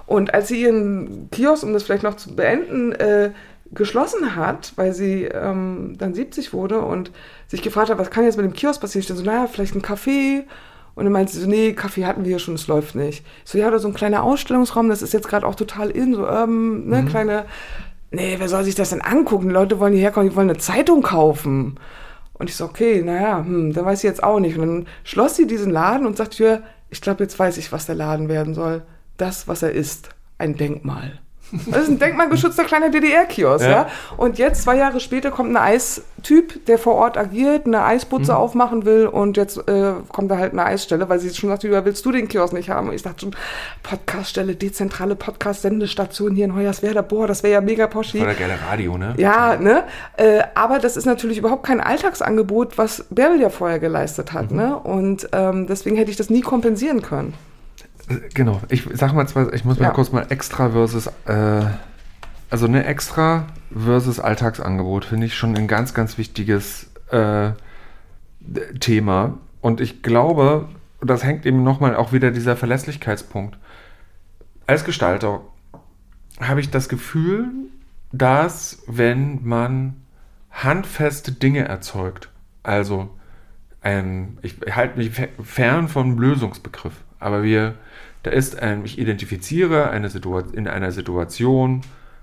Und als sie ihren Kiosk, um das vielleicht noch zu beenden, äh, geschlossen hat, weil sie ähm, dann siebzig wurde und sich gefragt hat, was kann jetzt mit dem Kiosk passieren? Ich dachte so, naja, vielleicht ein Café. Und dann meinte sie so, nee, Kaffee hatten wir hier schon, es läuft nicht. Ich so, ja, oder so ein kleiner Ausstellungsraum, das ist jetzt gerade auch total in, so urban, ne, mhm. kleine, nee, wer soll sich das denn angucken? Die Leute wollen hierher kommen, die wollen eine Zeitung kaufen. Und ich so, okay, naja, hm, dann weiß ich jetzt auch nicht. Und dann schloss sie diesen Laden und sagte, ja, ich glaube, jetzt weiß ich, was der Laden werden soll. Das, was er ist, ein Denkmal. Das ist ein denkmalgeschützter kleiner D D R-Kiosk, ja. ja. Und jetzt, zwei Jahre später, kommt ein Eistyp, der vor Ort agiert, eine Eisbutze mhm. aufmachen will und jetzt äh, kommt da halt eine Eisstelle, weil sie schon sagte, wie willst du den Kiosk nicht haben? Und ich dachte schon, Podcaststelle, dezentrale Podcast-Sendestation hier in Hoyerswerda, boah, das wäre ja mega poschi. Voll der geile Radio, ne? Ja, ne? Äh, aber das ist natürlich überhaupt kein Alltagsangebot, was Bärbel ja vorher geleistet hat, mhm. ne? Und ähm, deswegen hätte ich das nie kompensieren können. Genau, ich sag mal zwei, ich muss mal ja. kurz mal Extra versus, äh, also eine Extra versus Alltagsangebot finde ich schon ein ganz, ganz wichtiges äh, Thema. Und ich glaube, das hängt eben nochmal auch wieder dieser Verlässlichkeitspunkt. Als Gestalter habe ich das Gefühl, dass wenn man handfeste Dinge erzeugt, also ein, ich halte mich fern vom Lösungsbegriff, aber wir Da ist ein, ich identifiziere eine Situa- in einer Situation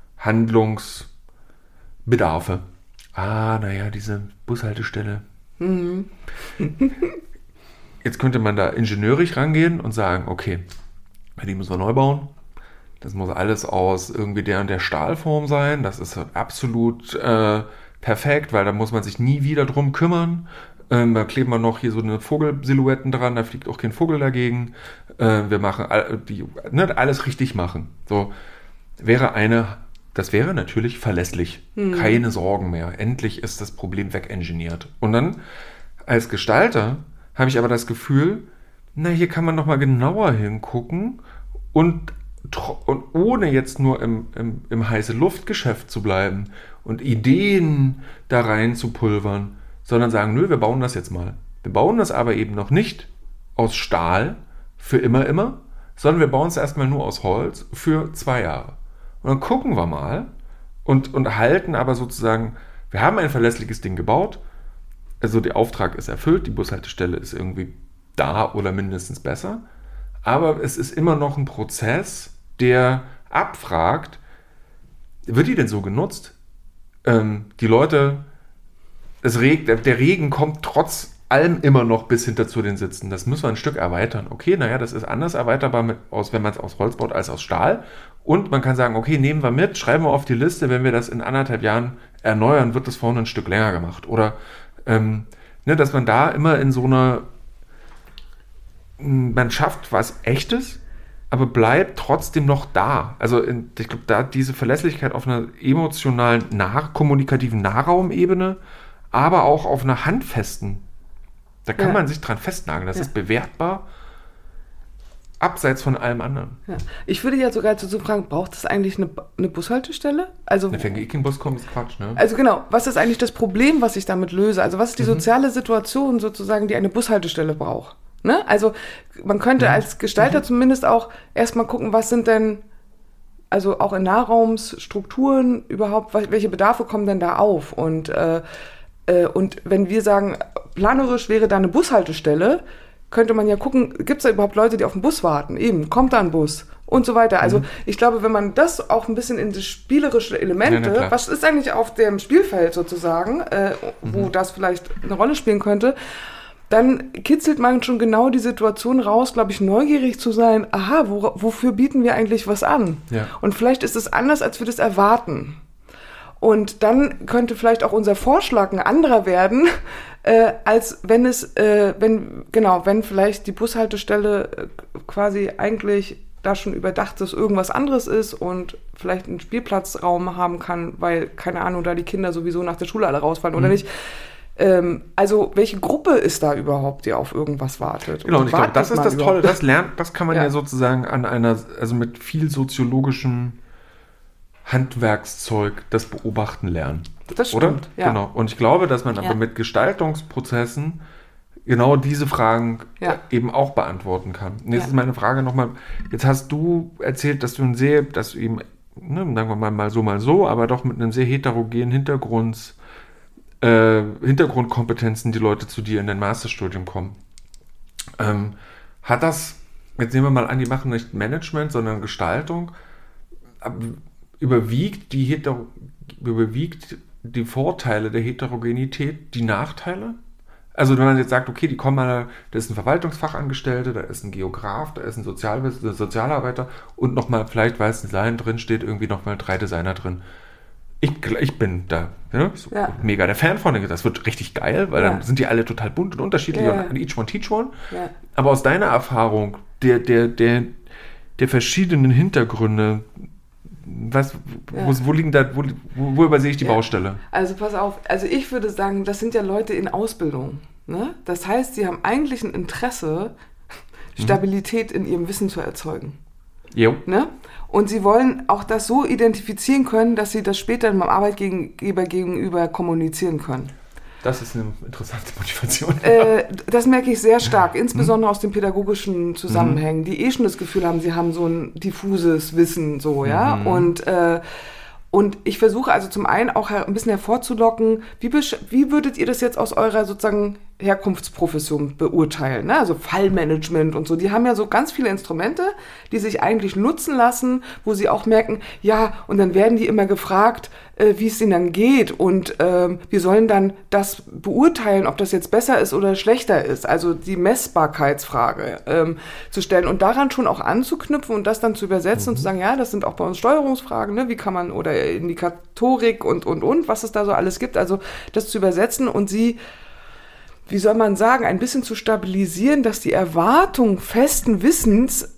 Handlungsbedarfe. Ah, naja, diese Bushaltestelle. Mhm. Jetzt könnte man da ingenieurisch rangehen und sagen, okay, die müssen wir neu bauen. Das muss alles aus irgendwie der und der Stahlform sein. Das ist absolut äh, perfekt, weil da muss man sich nie wieder drum kümmern. Ähm, da kleben wir noch hier so eine Vogelsilhouetten dran, da fliegt auch kein Vogel dagegen. Äh, wir machen all, die, ne, alles richtig machen. So wäre eine, das wäre natürlich verlässlich. Hm. Keine Sorgen mehr. Endlich ist das Problem wegengineert. Und dann als Gestalter habe ich aber das Gefühl, na, hier kann man noch mal genauer hingucken und, und ohne jetzt nur im, im, im heiße Luftgeschäft zu bleiben und Ideen da rein zu pulvern, sondern sagen, nö, wir bauen das jetzt mal. Wir bauen das aber eben noch nicht aus Stahl für immer, immer, sondern wir bauen es erstmal nur aus Holz für zwei Jahre. Und dann gucken wir mal und, und halten aber sozusagen, wir haben ein verlässliches Ding gebaut, also der Auftrag ist erfüllt, die Bushaltestelle ist irgendwie da oder mindestens besser, aber es ist immer noch ein Prozess, der abfragt, wird die denn so genutzt? Ähm, die Leute... Es regt, der Regen kommt trotz allem immer noch bis hinter zu den Sitzen. Das müssen wir ein Stück erweitern. Okay, naja, das ist anders erweiterbar, mit, aus, wenn man es aus Holz baut, als aus Stahl. Und man kann sagen, okay, nehmen wir mit, schreiben wir auf die Liste, wenn wir das in anderthalb Jahren erneuern, wird das vorne ein Stück länger gemacht. Oder, ähm, ne, dass man da immer in so einer, man schafft was Echtes, aber bleibt trotzdem noch da. Also in, ich glaube, da diese Verlässlichkeit auf einer emotionalen, nah, kommunikativen Nahraumebene, aber auch auf einer handfesten. Da kann ja. man sich dran festnageln. Das ja. ist bewertbar, abseits von allem anderen. Ja. Ich würde ja sogar dazu fragen, braucht es eigentlich eine, eine Bushaltestelle? Also, wenn ich in den Bus komme, ist Quatsch, ne? Also genau, was ist eigentlich das Problem, was ich damit löse? Also was ist die mhm. soziale Situation sozusagen, die eine Bushaltestelle braucht? Ne? Also man könnte mhm. als Gestalter mhm. zumindest auch erstmal gucken, was sind denn, also auch in Nahraumsstrukturen überhaupt, welche Bedarfe kommen denn da auf? Und äh, Und wenn wir sagen, planerisch wäre da eine Bushaltestelle, könnte man ja gucken, gibt es da überhaupt Leute, die auf den Bus warten? Eben, kommt da ein Bus? Und so weiter. Also mhm. ich glaube, wenn man das auch ein bisschen in das spielerische Elemente, ja, was ist eigentlich auf dem Spielfeld sozusagen, äh, mhm. wo das vielleicht eine Rolle spielen könnte, dann kitzelt man schon genau die Situation raus, glaube ich, neugierig zu sein, aha, wo, wofür bieten wir eigentlich was an? Ja. Und vielleicht ist es anders, als wir das erwarten. Und dann könnte vielleicht auch unser Vorschlag ein anderer werden, äh, als wenn es, äh, wenn, genau, wenn vielleicht die Bushaltestelle äh, quasi eigentlich da schon überdacht, dass irgendwas anderes ist und vielleicht einen Spielplatzraum haben kann, weil, keine Ahnung, da die Kinder sowieso nach der Schule alle rausfallen mhm. oder nicht. Ähm, also welche Gruppe ist da überhaupt, die auf irgendwas wartet? Genau, und ich glaube, das ist das Tolle, das lernt, das kann man ja. ja sozusagen an einer, also mit viel soziologischem Handwerkszeug das Beobachten lernen. Das stimmt, oder? Ja. Genau. Und ich glaube, dass man ja. aber mit Gestaltungsprozessen genau diese Fragen Ja. eben auch beantworten kann. Und jetzt Ja. ist meine Frage nochmal, jetzt hast du erzählt, dass du ein sehr, dass du eben, ne, sagen wir mal, mal so, mal so, aber doch mit einem sehr heterogenen Hintergrund, äh, Hintergrundkompetenzen die Leute zu dir in dein Masterstudium kommen. Ähm, hat das, jetzt nehmen wir mal an, die machen nicht Management, sondern Gestaltung, ab- überwiegt die, Heter, überwiegt die Vorteile der Heterogenität die Nachteile? Also wenn man jetzt sagt, okay, die kommen mal, da ist ein Verwaltungsfachangestellter, da ist ein Geograf, da ist ein Sozialwiss- äh, Sozialarbeiter und nochmal, vielleicht, weil es ein Design drin steht, irgendwie nochmal drei Designer drin. Ich, ich bin da ja, so Ja. mega der Fan von. Das wird richtig geil, weil Ja. dann sind die alle total bunt und unterschiedlich Ja. und each one teach one. Ja. Aber aus deiner Erfahrung, der, der, der, der verschiedenen Hintergründe, was, Ja. wo, wo liegen da, wo, wo, wo übersehe ich die Ja. Baustelle? Also pass auf, also ich würde sagen, das sind ja Leute in Ausbildung. Ne? Das heißt, sie haben eigentlich ein Interesse, Stabilität in ihrem Wissen zu erzeugen. Jo. Ne? Und sie wollen auch das so identifizieren können, dass sie das später dem Arbeitgeber gegenüber kommunizieren können. Das ist eine interessante Motivation. Äh, das merke ich sehr stark, insbesondere aus den pädagogischen Zusammenhängen, die eh schon das Gefühl haben, sie haben so ein diffuses Wissen, so, ja. Mhm. Und, äh, und ich versuche also zum einen auch her- ein bisschen hervorzulocken, wie, besch- wie würdet ihr das jetzt aus eurer sozusagen Herkunftsprofession beurteilen, ne? Also Fallmanagement und so. Die haben ja so ganz viele Instrumente, die sich eigentlich nutzen lassen, wo sie auch merken, ja, und dann werden die immer gefragt, äh, wie es ihnen dann geht und ähm, wir sollen dann das beurteilen, ob das jetzt besser ist oder schlechter ist. Also die Messbarkeitsfrage ähm, zu stellen und daran schon auch anzuknüpfen und das dann zu übersetzen und zu sagen, ja, das sind auch bei uns Steuerungsfragen, ne? Wie kann man, oder Indikatorik und, und, und, was es da so alles gibt. Also das zu übersetzen und sie, wie soll man sagen, ein bisschen zu stabilisieren, dass die Erwartung festen Wissens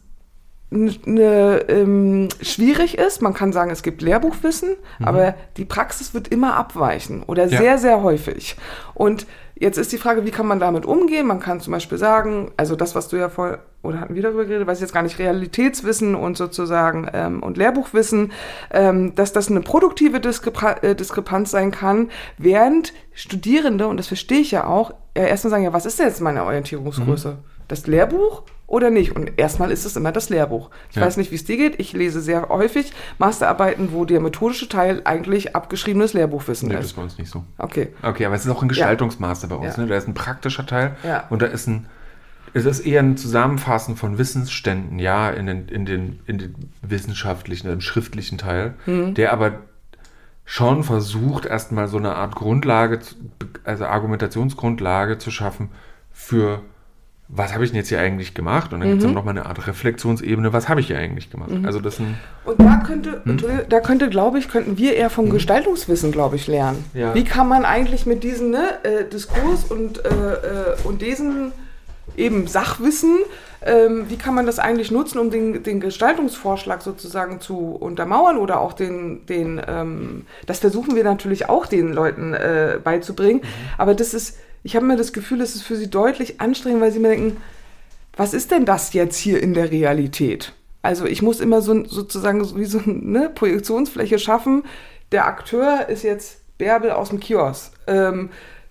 eine, ähm, schwierig ist. Man kann sagen, es gibt Lehrbuchwissen, mhm. aber die Praxis wird immer abweichen oder Ja. sehr, sehr häufig. Und jetzt ist die Frage, wie kann man damit umgehen? Man kann zum Beispiel sagen, also das, was du ja vor, oder hatten wir darüber geredet, weiß ich jetzt gar nicht, Realitätswissen und sozusagen ähm, und Lehrbuchwissen, ähm, dass das eine produktive Diskrepa- äh, Diskrepanz sein kann, während Studierende, und das verstehe ich ja auch, äh, erstmal sagen, ja, was ist denn jetzt meine Orientierungsgröße? Mhm. Das Lehrbuch oder nicht? Und erstmal ist es immer das Lehrbuch. Ich Ja. weiß nicht, wie es dir geht. Ich lese sehr häufig Masterarbeiten, wo der methodische Teil eigentlich abgeschriebenes Lehrbuchwissen Nee, das ist. ist bei uns nicht so. Okay. Okay, aber es ist auch ein Gestaltungsmaster bei uns. Ja. Ne? Da ist ein praktischer Teil Ja. und da ist ein, es ist eher ein Zusammenfassen von Wissensständen, ja, in den, in den, in den wissenschaftlichen, im schriftlichen Teil, Mhm. der aber schon versucht, erstmal so eine Art Grundlage, zu- also Argumentationsgrundlage zu schaffen für, was habe ich denn jetzt hier eigentlich gemacht? Und dann gibt es dann nochmal eine Art Reflexionsebene, was habe ich hier eigentlich gemacht? Also das sind, Und da könnte, Entschuldigung, da könnte, glaube ich, könnten wir eher vom Gestaltungswissen, glaube ich, lernen. Ja. Wie kann man eigentlich mit diesem ne, äh, Diskurs und, äh, äh, und diesem eben Sachwissen, ähm, wie kann man das eigentlich nutzen, um den, den Gestaltungsvorschlag sozusagen zu untermauern oder auch den, den ähm, das versuchen wir natürlich auch den Leuten äh, beizubringen, aber das ist, ich habe mir das Gefühl, es ist für sie deutlich anstrengend, weil sie mir denken, was ist denn das jetzt hier in der Realität? Also ich muss immer so sozusagen so wie so eine Projektionsfläche schaffen. Der Akteur ist jetzt Bärbel aus dem Kiosk. Ähm,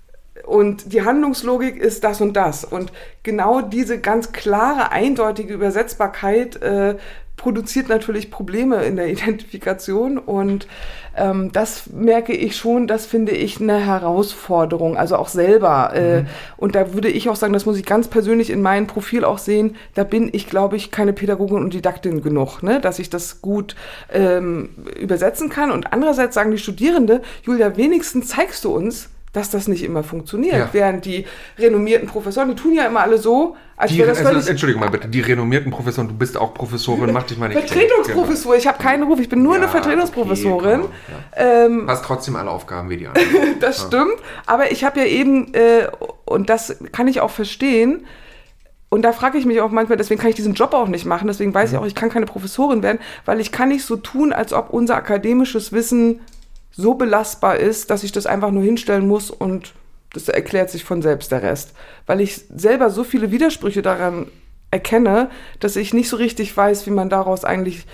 und die Handlungslogik ist das und das. Und genau diese ganz klare, eindeutige Übersetzbarkeit äh, produziert natürlich Probleme in der Identifikation. Und ähm, das merke ich schon, das finde ich eine Herausforderung, also auch selber. Äh, mhm. Und da würde ich auch sagen, das muss ich ganz persönlich in meinem Profil auch sehen, da bin ich, glaube ich, keine Pädagogin und Didaktin genug, ne? Dass ich das gut ähm, übersetzen kann. Und andererseits sagen die Studierende, Julia, wenigstens zeigst du uns, dass das nicht immer funktioniert. Ja. Während die renommierten Professoren, die tun ja immer alle so, als die, wäre das völlig... also, Entschuldigung mal bitte, die renommierten Professoren, du bist auch Professorin, mach dich mal nicht... Vertretungsprofessur, ich habe keinen Ruf, ich bin nur Ja, eine Vertretungsprofessorin. Okay, ja. ähm, Hast trotzdem alle Aufgaben wie die anderen. das Ja. stimmt, aber ich habe ja eben, äh, und das kann ich auch verstehen, und da frage ich mich auch manchmal, deswegen kann ich diesen Job auch nicht machen, deswegen weiß ich auch, ich kann keine Professorin werden, weil ich kann nicht so tun, als ob unser akademisches Wissen so belastbar ist, dass ich das einfach nur hinstellen muss und das erklärt sich von selbst der Rest. Weil ich selber so viele Widersprüche daran erkenne, dass ich nicht so richtig weiß, wie man daraus eigentlich,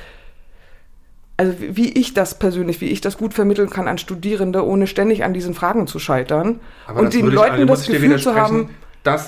also wie ich das persönlich, wie ich das gut vermitteln kann an Studierende, ohne ständig an diesen Fragen zu scheitern. Aber und das den würde ich- Leuten also muss das ich dir Gefühl zu widersprechen, haben, das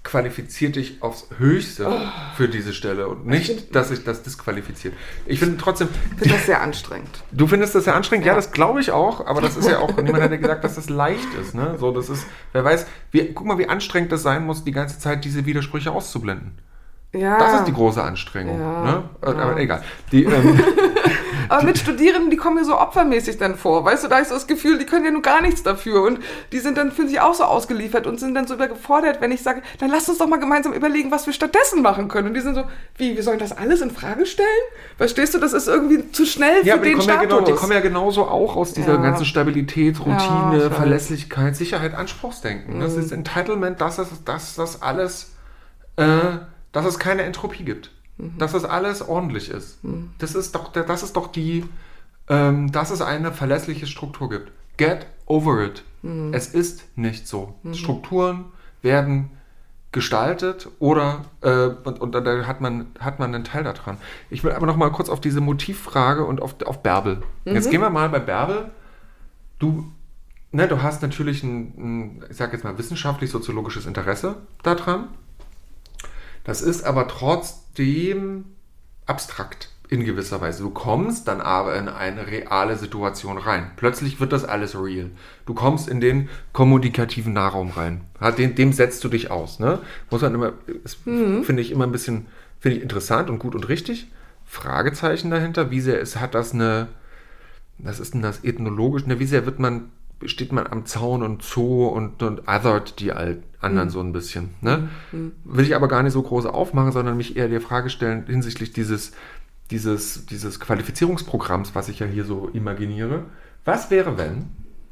qualifiziert dich aufs Höchste oh. für diese Stelle und nicht, find, dass sich das disqualifiziert. Ich finde trotzdem... Ich finde das sehr anstrengend. Du findest das sehr anstrengend? Ja, ja das glaube ich auch, aber das ist ja auch, niemand hat ja gesagt, dass das leicht ist. Ne? So, das ist, wer weiß, wie, guck mal, wie anstrengend das sein muss, die ganze Zeit diese Widersprüche auszublenden. Ja. Das ist die große Anstrengung. Ja, ne? ja. Aber egal. Die, ähm, aber mit Studierenden, die kommen mir so opfermäßig dann vor. Weißt du, da habe ich so das Gefühl, die können ja nur gar nichts dafür. Und die sind dann, fühlen sich auch so ausgeliefert und sind dann so überfordert, wenn ich sage, dann lass uns doch mal gemeinsam überlegen, was wir stattdessen machen können. Und die sind so, wie, wir sollen das alles in Frage stellen? Verstehst du, das ist irgendwie zu schnell für ja, den Status. Ja, genau, die kommen ja genauso auch aus dieser ja. ganzen Stabilität, Routine, ja, Verlässlichkeit, Sicherheit, Anspruchsdenken. Mhm. Das ist Entitlement, dass das, dass das alles... Äh, dass es keine Entropie gibt. Mhm. Dass das alles ordentlich ist. Mhm. Das ist doch, das ist doch die, ähm, dass es eine verlässliche Struktur gibt. Get over it. Mhm. Es ist nicht so. Mhm. Strukturen werden gestaltet oder äh, und, und da hat man, hat man einen Teil daran. Ich will aber noch mal kurz auf diese Motivfrage und auf, auf Bärbel. Mhm. Jetzt gehen wir mal bei Bärbel. Du, ne, du hast natürlich ein, ein ich sag jetzt mal, wissenschaftlich-soziologisches Interesse daran. Das ist aber trotzdem abstrakt in gewisser Weise. Du kommst dann aber in eine reale Situation rein. Plötzlich wird das alles real. Du kommst in den kommunikativen Nahraum rein. Dem, dem setzt du dich aus. Ne? Muss man immer, das mhm. finde ich immer ein bisschen, finde ich interessant und gut und richtig. Fragezeichen dahinter. Wie sehr ist, hat das eine, was ist denn das ethnologisch? Ne? Wie sehr wird man, steht man am Zaun und Zoo und, und othert die anderen mhm. so ein bisschen. Ne? Mhm. Will ich aber gar nicht so groß aufmachen, sondern mich eher der Frage stellen hinsichtlich dieses, dieses, dieses Qualifizierungsprogramms, was ich ja hier so imaginiere. Was wäre, wenn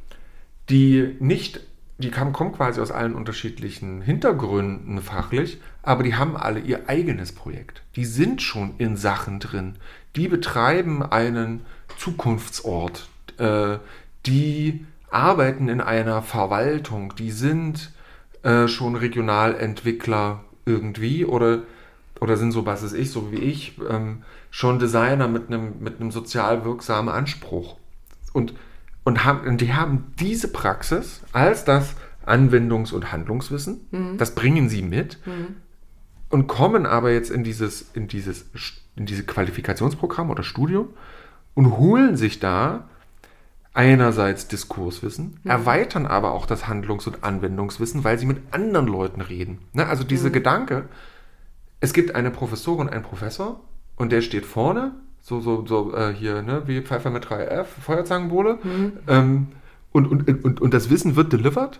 die nicht, die kommen quasi aus allen unterschiedlichen Hintergründen fachlich, aber die haben alle ihr eigenes Projekt. Die sind schon in Sachen drin. Die betreiben einen Zukunftsort. Äh, die arbeiten in einer Verwaltung, die sind äh, schon Regionalentwickler irgendwie oder, oder sind so, was ist ich, so wie ich, ähm, schon Designer mit einem mit einem sozial wirksamen Anspruch. Und, und, haben, und die haben diese Praxis als das Anwendungs- und Handlungswissen, mhm. das bringen sie mit mhm. und kommen aber jetzt in dieses, in dieses, in diese Qualifikationsprogramm oder Studium und holen sich da einerseits Diskurswissen, mhm. erweitern aber auch das Handlungs- und Anwendungswissen, weil sie mit anderen Leuten reden. Ne? Also dieser mhm. Gedanke, es gibt eine Professorin, einen Professor und der steht vorne, so, so, so äh, hier, ne, wie Pfeiffer mit drei F, Feuerzangenbowle, mhm. ähm, und, und, und, und das Wissen wird delivered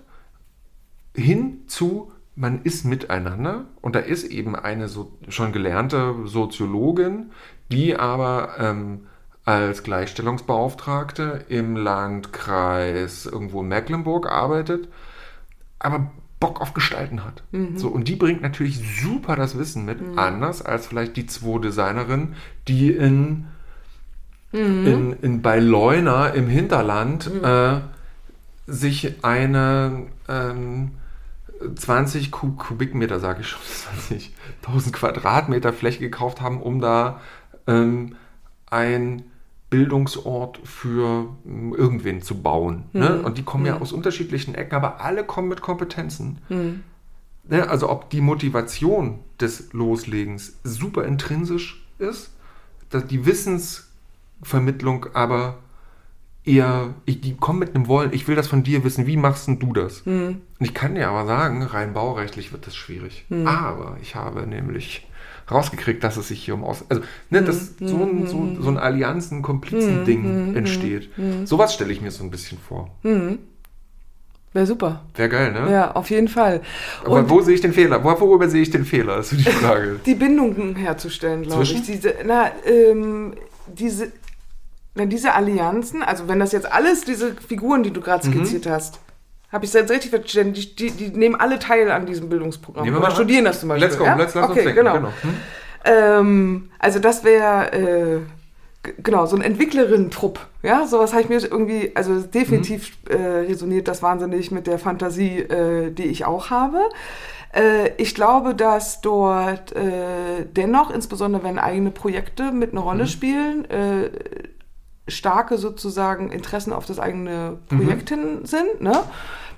hin zu, man ist miteinander und da ist eben eine so, schon gelernte Soziologin, die aber ähm, als Gleichstellungsbeauftragte im Landkreis irgendwo in Mecklenburg arbeitet, aber Bock auf Gestalten hat. Mhm. So, und die bringt natürlich super das Wissen mit, mhm. anders als vielleicht die zwei Designerinnen, die in, mhm. in, in bei Leuna im Hinterland mhm. äh, sich eine ähm, zwanzig Kubikmeter, sage ich schon, zwanzigtausend Quadratmeter Fläche gekauft haben, um da ähm, ein Bildungsort für irgendwen zu bauen. Mhm. Ne? Und die kommen mhm. ja aus unterschiedlichen Ecken, aber alle kommen mit Kompetenzen. Mhm. Ne? Also ob die Motivation des Loslegens super intrinsisch ist, dass die Wissensvermittlung aber eher, ich, die kommen mit einem Wollen, ich will das von dir wissen, wie machst denn du das? Mhm. Und ich kann dir aber sagen, rein baurechtlich wird das schwierig. Mhm. Aber ich habe nämlich rausgekriegt, dass es sich hier um aus... Also, ne, dass mm, so ein, so, so ein Allianzen-, Komplizen-Ding mm, entsteht. Mm, Sowas stelle ich mir so ein bisschen vor. Mm. Wäre super. Wäre geil, ne? Ja, auf jeden Fall. Aber und wo sehe ich den Fehler? Wo, worüber sehe ich den Fehler? Das ist die Frage. Die Bindungen herzustellen, glaube ich. Diese, na, ähm, diese, na, diese Allianzen, also wenn das jetzt alles, diese Figuren, die du gerade skizziert mhm. hast, habe ich es jetzt richtig verstanden? Die, die, die nehmen alle teil an diesem Bildungsprogramm. Nehmen wir mal oder studieren das zum Beispiel. Let's go, ja? let's, let's okay, uns genau. genau. Hm? Ähm, also das wäre, äh, g- genau, so ein Entwicklerinnen-Trupp. Ja, sowas habe ich mir irgendwie, also definitiv mhm. äh, resoniert das wahnsinnig mit der Fantasie, äh, die ich auch habe. Äh, ich glaube, dass dort äh, dennoch, insbesondere wenn eigene Projekte mit eine Rolle mhm. spielen, äh, starke sozusagen Interessen auf das eigene Projekt mhm. hin sind, ne?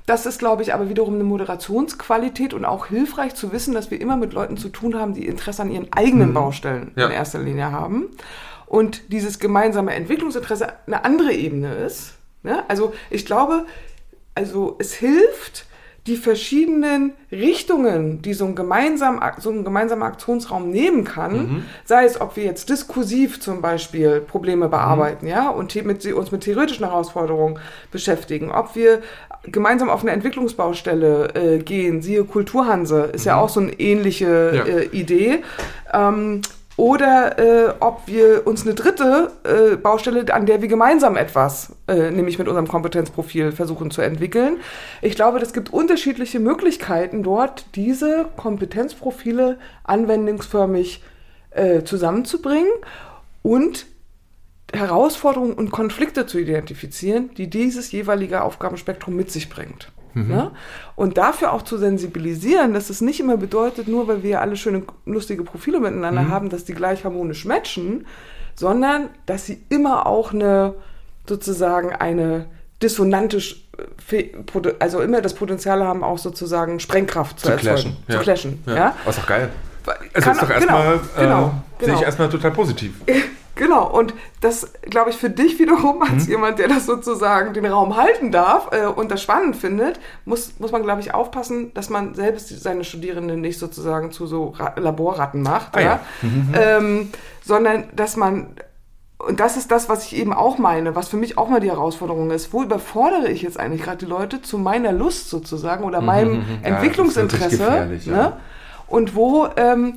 Das ist, glaube ich, aber wiederum eine Moderationsqualität und auch hilfreich zu wissen, dass wir immer mit Leuten zu tun haben, die Interesse an ihren eigenen mhm. Baustellen ja. in erster Linie haben. Und dieses gemeinsame Entwicklungsinteresse eine andere Ebene ist. Ne? Also ich glaube, also es hilft, die verschiedenen Richtungen, die so ein, gemeinsam, so ein gemeinsamer Aktionsraum nehmen kann, mhm. sei es, ob wir jetzt diskursiv zum Beispiel Probleme bearbeiten, mhm. ja, und mit, uns mit theoretischen Herausforderungen beschäftigen, ob wir gemeinsam auf eine Entwicklungsbaustelle äh, gehen, siehe Kulturhanse, ist mhm. ja auch so eine ähnliche ja. äh, Idee, ähm, oder äh, ob wir uns eine dritte äh, Baustelle, an der wir gemeinsam etwas, äh, nämlich mit unserem Kompetenzprofil versuchen zu entwickeln. Ich glaube, es gibt unterschiedliche Möglichkeiten dort, diese Kompetenzprofile anwendungsförmig äh, zusammenzubringen und Herausforderungen und Konflikte zu identifizieren, die dieses jeweilige Aufgabenspektrum mit sich bringt. Mhm. Ne? Und dafür auch zu sensibilisieren, dass es nicht immer bedeutet, nur weil wir alle schöne, lustige Profile miteinander mhm. haben, dass die gleich harmonisch matchen, sondern dass sie immer auch eine, sozusagen eine dissonante, also immer das Potenzial haben, auch sozusagen Sprengkraft zu, zu erzeugen. Clashen. Zu ja. clashen. Ja. Ja? Das ist doch geil. Es ist doch erstmal, genau, genau, äh, genau. sehe ich erstmal total positiv. Genau, und das, glaube ich, für dich wiederum, als mhm. jemand, der das sozusagen den Raum halten darf äh, und das spannend findet, muss, muss man, glaube ich, aufpassen, dass man selbst seine Studierenden nicht sozusagen zu so Ra- Laborratten macht, ah, ja? Ja. Mhm. Ähm, sondern dass man, und das ist das, was ich eben auch meine, was für mich auch mal die Herausforderung ist, wo überfordere ich jetzt eigentlich gerade die Leute zu meiner Lust sozusagen oder meinem mhm. ja, Entwicklungsinteresse, gefährlich, ne? Ja. Und wo... Ähm,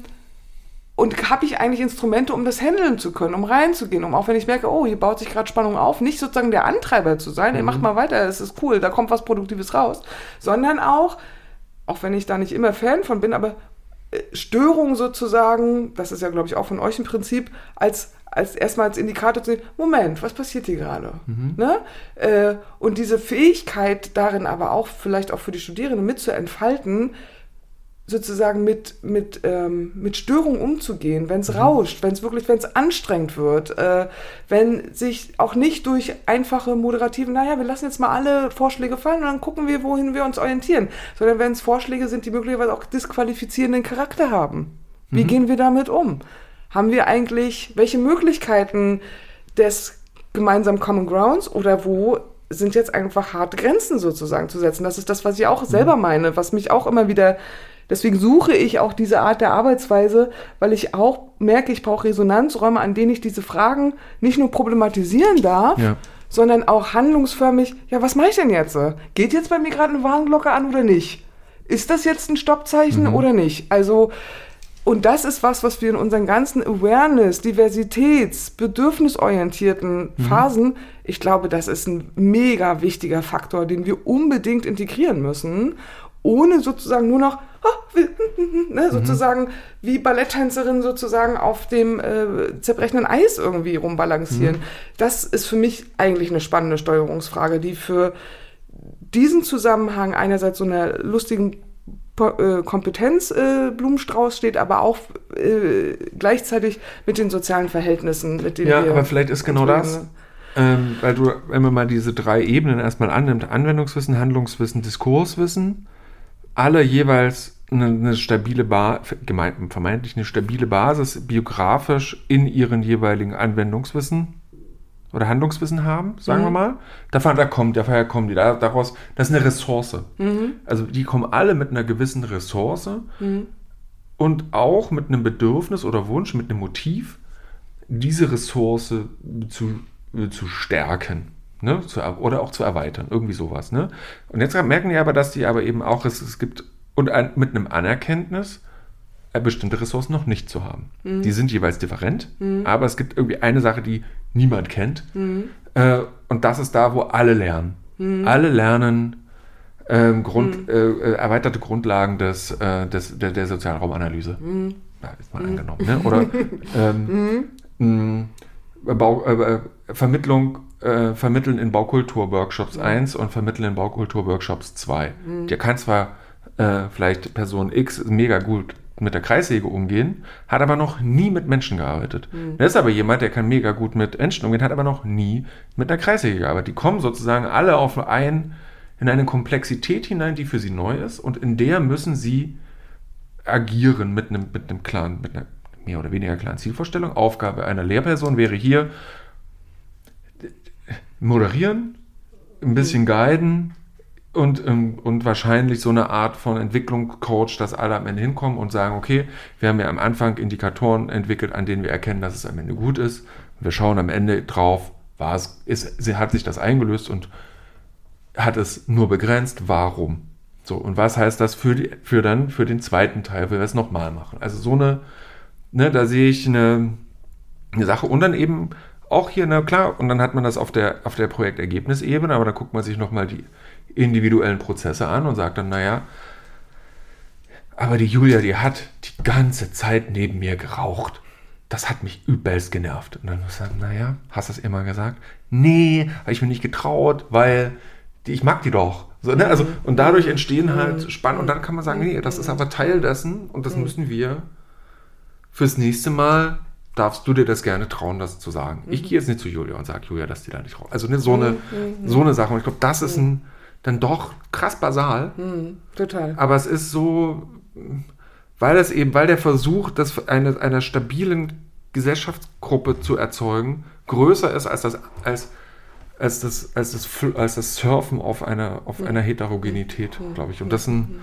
Und habe ich eigentlich Instrumente, um das handeln zu können, um reinzugehen, um auch wenn ich merke, oh, hier baut sich gerade Spannung auf, nicht sozusagen der Antreiber zu sein, mhm. ey, macht mal weiter, es ist cool, da kommt was Produktives raus, sondern auch, auch wenn ich da nicht immer Fan von bin, aber äh, Störung sozusagen, das ist ja, glaube ich, auch von euch im Prinzip, als, als erstmal als Indikator zu sehen, Moment, was passiert hier gerade? Mhm. Ne? Äh, und diese Fähigkeit darin aber auch, vielleicht auch für die Studierenden mit zu entfalten, sozusagen mit, mit, ähm, mit Störungen umzugehen, wenn es mhm. rauscht, wenn es wirklich, wenn es anstrengend wird, äh, wenn sich auch nicht durch einfache moderative, naja, wir lassen jetzt mal alle Vorschläge fallen und dann gucken wir, wohin wir uns orientieren, sondern wenn es Vorschläge sind, die möglicherweise auch disqualifizierenden Charakter haben. Wie mhm. gehen wir damit um? Haben wir eigentlich, welche Möglichkeiten des gemeinsamen Common Grounds oder wo sind jetzt einfach harte Grenzen sozusagen zu setzen? Das ist das, was ich auch selber meine, was mich auch immer wieder. Deswegen suche ich auch diese Art der Arbeitsweise, weil ich auch merke, ich brauche Resonanzräume, an denen ich diese Fragen nicht nur problematisieren darf, ja. sondern auch handlungsförmig, ja, was mache ich denn jetzt? Geht jetzt bei mir gerade eine Warnglocke an oder nicht? Ist das jetzt ein Stoppzeichen mhm. oder nicht? Also, und das ist was, was wir in unseren ganzen Awareness-, Diversitäts-, bedürfnisorientierten mhm. Phasen, ich glaube, das ist ein mega wichtiger Faktor, den wir unbedingt integrieren müssen, ohne sozusagen nur noch, oh, ne, sozusagen mhm. wie Balletttänzerin sozusagen auf dem äh, zerbrechenden Eis irgendwie rumbalancieren. Mhm. Das ist für mich eigentlich eine spannende Steuerungsfrage, die für diesen Zusammenhang einerseits so einer lustigen äh, Kompetenzblumenstrauß äh, steht, aber auch äh, gleichzeitig mit den sozialen Verhältnissen, mit denen ja, wir... Ja, aber vielleicht ist genau das... Ähm, weil du, wenn man mal diese drei Ebenen erstmal annimmt, Anwendungswissen, Handlungswissen, Diskurswissen, alle jeweils eine, eine stabile Basis, vermeintlich eine stabile Basis biografisch in ihren jeweiligen Anwendungswissen oder Handlungswissen haben, sagen mhm. wir mal. Davon, da kommt, daher kommen die, da, daraus, das ist eine Ressource. Mhm. Also die kommen alle mit einer gewissen Ressource mhm. und auch mit einem Bedürfnis oder Wunsch, mit einem Motiv, diese Ressource zu, zu stärken. Ne, zu, oder auch zu erweitern, irgendwie sowas. Ne? Und jetzt merken die aber, dass die aber eben auch, es, es gibt, und ein, mit einem Anerkenntnis, äh, bestimmte Ressourcen noch nicht zu haben. Mhm. Die sind jeweils different, mhm. aber es gibt irgendwie eine Sache, die niemand kennt. Mhm. Äh, und das ist da, wo alle lernen. Mhm. Alle lernen äh, Grund, mhm. äh, erweiterte Grundlagen des, äh, des, der, der Sozialraumanalyse. Mhm. Da ist mal mhm. angenommen. Ne? Oder ähm, mhm. mh, Bau, äh, Vermittlung Äh, vermitteln in Baukultur-Workshops mhm. eins und vermitteln in Baukultur-Workshops zwei. Mhm. Der kann zwar äh, vielleicht Person X mega gut mit der Kreissäge umgehen, hat aber noch nie mit Menschen gearbeitet. Mhm. Der ist aber jemand, der kann mega gut mit Menschen umgehen, hat aber noch nie mit der Kreissäge gearbeitet. Die kommen sozusagen alle auf ein in eine Komplexität hinein, die für sie neu ist und in der müssen sie agieren mit einem, mit einem klaren, mit einer mehr oder weniger klaren Zielvorstellung. Aufgabe einer Lehrperson wäre hier moderieren, ein bisschen guiden und, und wahrscheinlich so eine Art von Entwicklungscoach, dass alle am Ende hinkommen und sagen, okay, wir haben ja am Anfang Indikatoren entwickelt, an denen wir erkennen, dass es am Ende gut ist. Wir schauen am Ende drauf, war es, ist, hat sich das eingelöst und hat es nur begrenzt, warum? So, und was heißt das für, die, für dann für den zweiten Teil, wenn wir es nochmal machen? Also so eine, ne, da sehe ich eine, eine Sache und dann eben auch hier, na klar, und dann hat man das auf der, auf der Projektergebnisebene, aber da guckt man sich nochmal die individuellen Prozesse an und sagt dann, naja, aber die Julia, die hat die ganze Zeit neben mir geraucht. Das hat mich übelst genervt. Und dann muss ich sagen, naja, hast du das immer gesagt? Nee, habe ich mir nicht getraut, weil die, ich mag die doch. So, ne? Also, und dadurch entstehen halt Spannungen. Und dann kann man sagen, nee, das ist aber Teil dessen und das müssen wir fürs nächste Mal, darfst du dir das gerne trauen, das zu sagen. Ich gehe jetzt nicht zu Julia und sage, Julia, dass die da nicht raucht. Also ne, so, eine, so eine Sache. Und ich glaube, das ist ein, dann doch krass basal. Total. Aber es ist so, weil das eben, weil der Versuch, das eine, einer stabilen Gesellschaftsgruppe zu erzeugen, größer ist als das, als, als das, als das, als das Surfen auf einer, auf einer Heterogenität, glaube ich. Und das ist ein,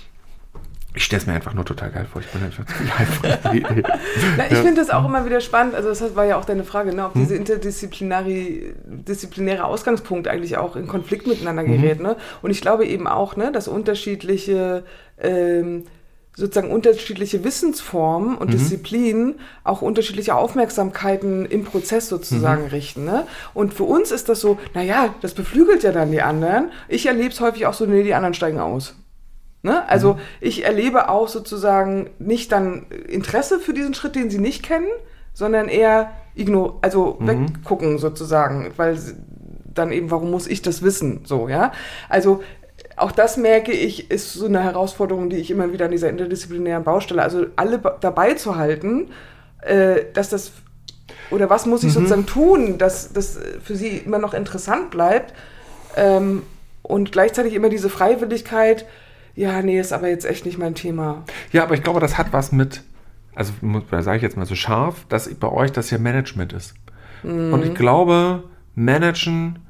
ich stelle es mir einfach nur total geil vor. Ich bin einfach einfach die Idee. Na, ich ja. finde das auch immer wieder spannend. Also das war ja auch deine Frage, ne, ob hm? diese interdisziplinäre disziplinäre Ausgangspunkt eigentlich auch in Konflikt miteinander gerät. Mhm. Ne? Und ich glaube eben auch, ne, dass unterschiedliche ähm, sozusagen unterschiedliche Wissensformen und mhm. Disziplinen auch unterschiedliche Aufmerksamkeiten im Prozess sozusagen mhm. richten. Ne? Und für uns ist das so, naja, das beflügelt ja dann die anderen. Ich erlebe es häufig auch so, nee, die anderen steigen aus. Ne? Also mhm. ich erlebe auch sozusagen nicht dann Interesse für diesen Schritt, den sie nicht kennen, sondern eher ignor- also mhm. weggucken sozusagen, weil dann eben, warum muss ich das wissen? So, ja. Also auch das, merke ich, ist so eine Herausforderung, die ich immer wieder an dieser interdisziplinären Baustelle, also alle b- dabei zu halten, äh, dass das, oder was muss ich mhm. sozusagen tun, dass das für sie immer noch interessant bleibt ähm, und gleichzeitig immer diese Freiwilligkeit, ja, nee, ist aber jetzt echt nicht mein Thema. Ja, aber ich glaube, das hat was mit, also da sage ich jetzt mal so scharf, dass bei euch das ja Management ist. Mhm. Und ich glaube, Managen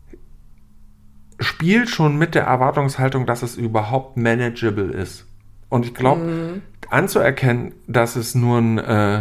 spielt schon mit der Erwartungshaltung, dass es überhaupt manageable ist. Und ich glaube, mhm. anzuerkennen, dass es nur ein, äh,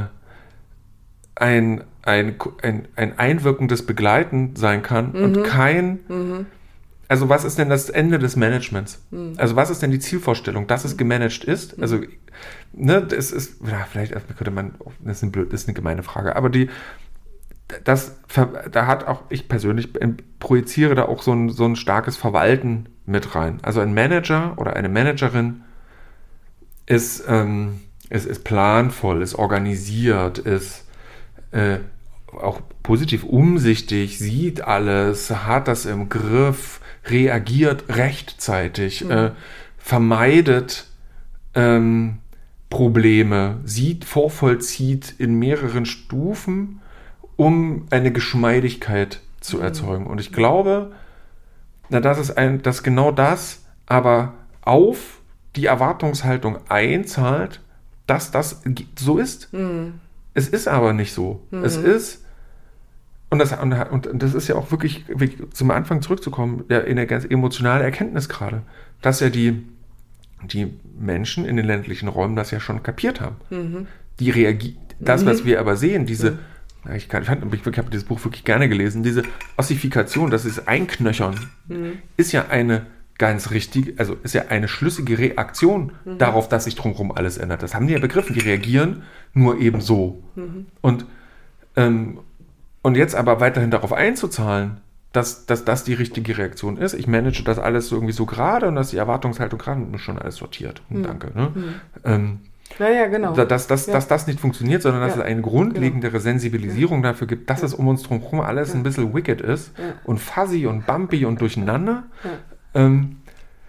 ein, ein, ein, ein einwirkendes Begleiten sein kann mhm. und kein... Mhm. Also was ist denn das Ende des Managements? Mhm. Also was ist denn die Zielvorstellung, dass es gemanagt ist? Mhm. Also, ne, das ist, ja, vielleicht könnte man, das ist eine, blöd, das ist eine gemeine Frage, aber die, das, da hat auch, ich persönlich projiziere da auch so ein, so ein starkes Verwalten mit rein. Also ein Manager oder eine Managerin ist, ähm, ist, ist planvoll, ist organisiert, ist äh, auch positiv umsichtig, sieht alles, hat das im Griff, reagiert rechtzeitig, mhm. äh, vermeidet ähm, Probleme, sieht, vorvollzieht in mehreren Stufen, um eine Geschmeidigkeit zu erzeugen. Und ich glaube, na, das ist ein, dass genau das aber auf die Erwartungshaltung einzahlt, dass das so ist. Mhm. Es ist aber nicht so. Mhm. Es ist, und das, und das ist ja auch wirklich, wirklich zum Anfang zurückzukommen, ja, in eine ganz emotionale Erkenntnis gerade, dass ja die, die Menschen in den ländlichen Räumen das ja schon kapiert haben. Mhm. Die reagieren, das, mhm. was wir aber sehen, diese, mhm. ich, kann, ich, fand, ich, ich habe dieses Buch wirklich gerne gelesen, diese Ossifikation, das ist Einknöchern, mhm. ist ja eine ganz richtig, also ist ja eine schlüssige Reaktion mhm. darauf, dass sich drumherum alles ändert. Das haben die ja begriffen, die reagieren nur eben so. Mhm. Und, ähm, und jetzt aber weiterhin darauf einzuzahlen, dass, dass das die richtige Reaktion ist. Ich manage das alles so irgendwie so gerade und dass die Erwartungshaltung gerade ist schon alles sortiert. Mhm. Danke. Ne? Mhm. Ähm, ja, ja, genau. Dass, dass, ja. dass das nicht funktioniert, sondern dass ja. es eine grundlegendere genau. Sensibilisierung ja. dafür gibt, dass ja. es um uns drumherum alles ja. ein bisschen wicked ist ja. und fuzzy und bumpy und durcheinander. Ja. Ähm,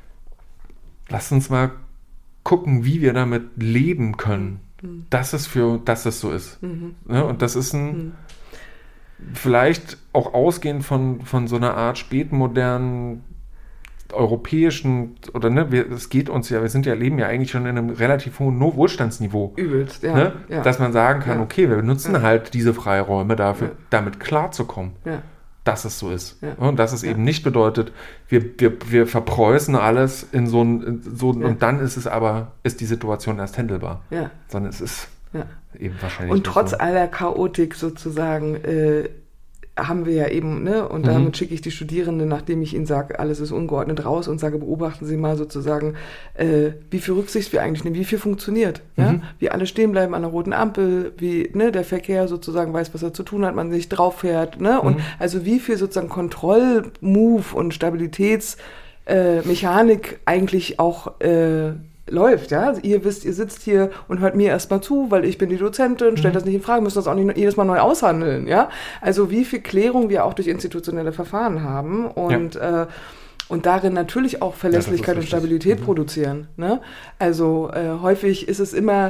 lass uns mal gucken, wie wir damit leben können, mhm. dass es für, dass es so ist. Mhm. Ja, und das ist ein mhm. vielleicht auch ausgehend von, von so einer Art spätmodernen europäischen, oder ne, wir, es geht uns ja, wir sind ja, leben ja eigentlich schon in einem relativ hohen no- Wohlstandsniveau. Übelst, ja. Ne? ja. Dass man sagen kann, ja. okay, wir nutzen ja. halt diese Freiräume dafür, ja. damit klarzukommen. Ja. Dass es so ist. Ja. Und dass es ja. eben nicht bedeutet, wir, wir, wir verpreußen alles in so ein, so, ja. und dann ist es aber, ist die Situation erst handelbar. Ja. Sondern es ist ja. eben wahrscheinlich Und trotz so. aller Chaotik sozusagen äh, haben wir ja eben, ne, und mhm. damit schicke ich die Studierenden, nachdem ich ihnen sage, alles ist ungeordnet, raus und sage, beobachten Sie mal sozusagen, äh, wie viel Rücksicht wir eigentlich nehmen, wie viel funktioniert. Mhm. Ja? Wie alle stehen bleiben an der roten Ampel, wie ne, der Verkehr sozusagen weiß, was er zu tun hat, man sich drauf fährt. Ne? Und mhm. also wie viel sozusagen Kontrollmove und Stabilitätsmechanik äh, eigentlich auch äh, läuft, ja. Also ihr wisst, ihr sitzt hier und hört mir erstmal zu, weil ich bin die Dozentin, stellt mhm. das nicht in Frage, müsst das auch nicht jedes Mal neu aushandeln, ja. Also wie viel Klärung wir auch durch institutionelle Verfahren haben und ja. äh, und darin natürlich auch Verlässlichkeit ja, und Stabilität mhm. produzieren, ne? Also äh, häufig ist es immer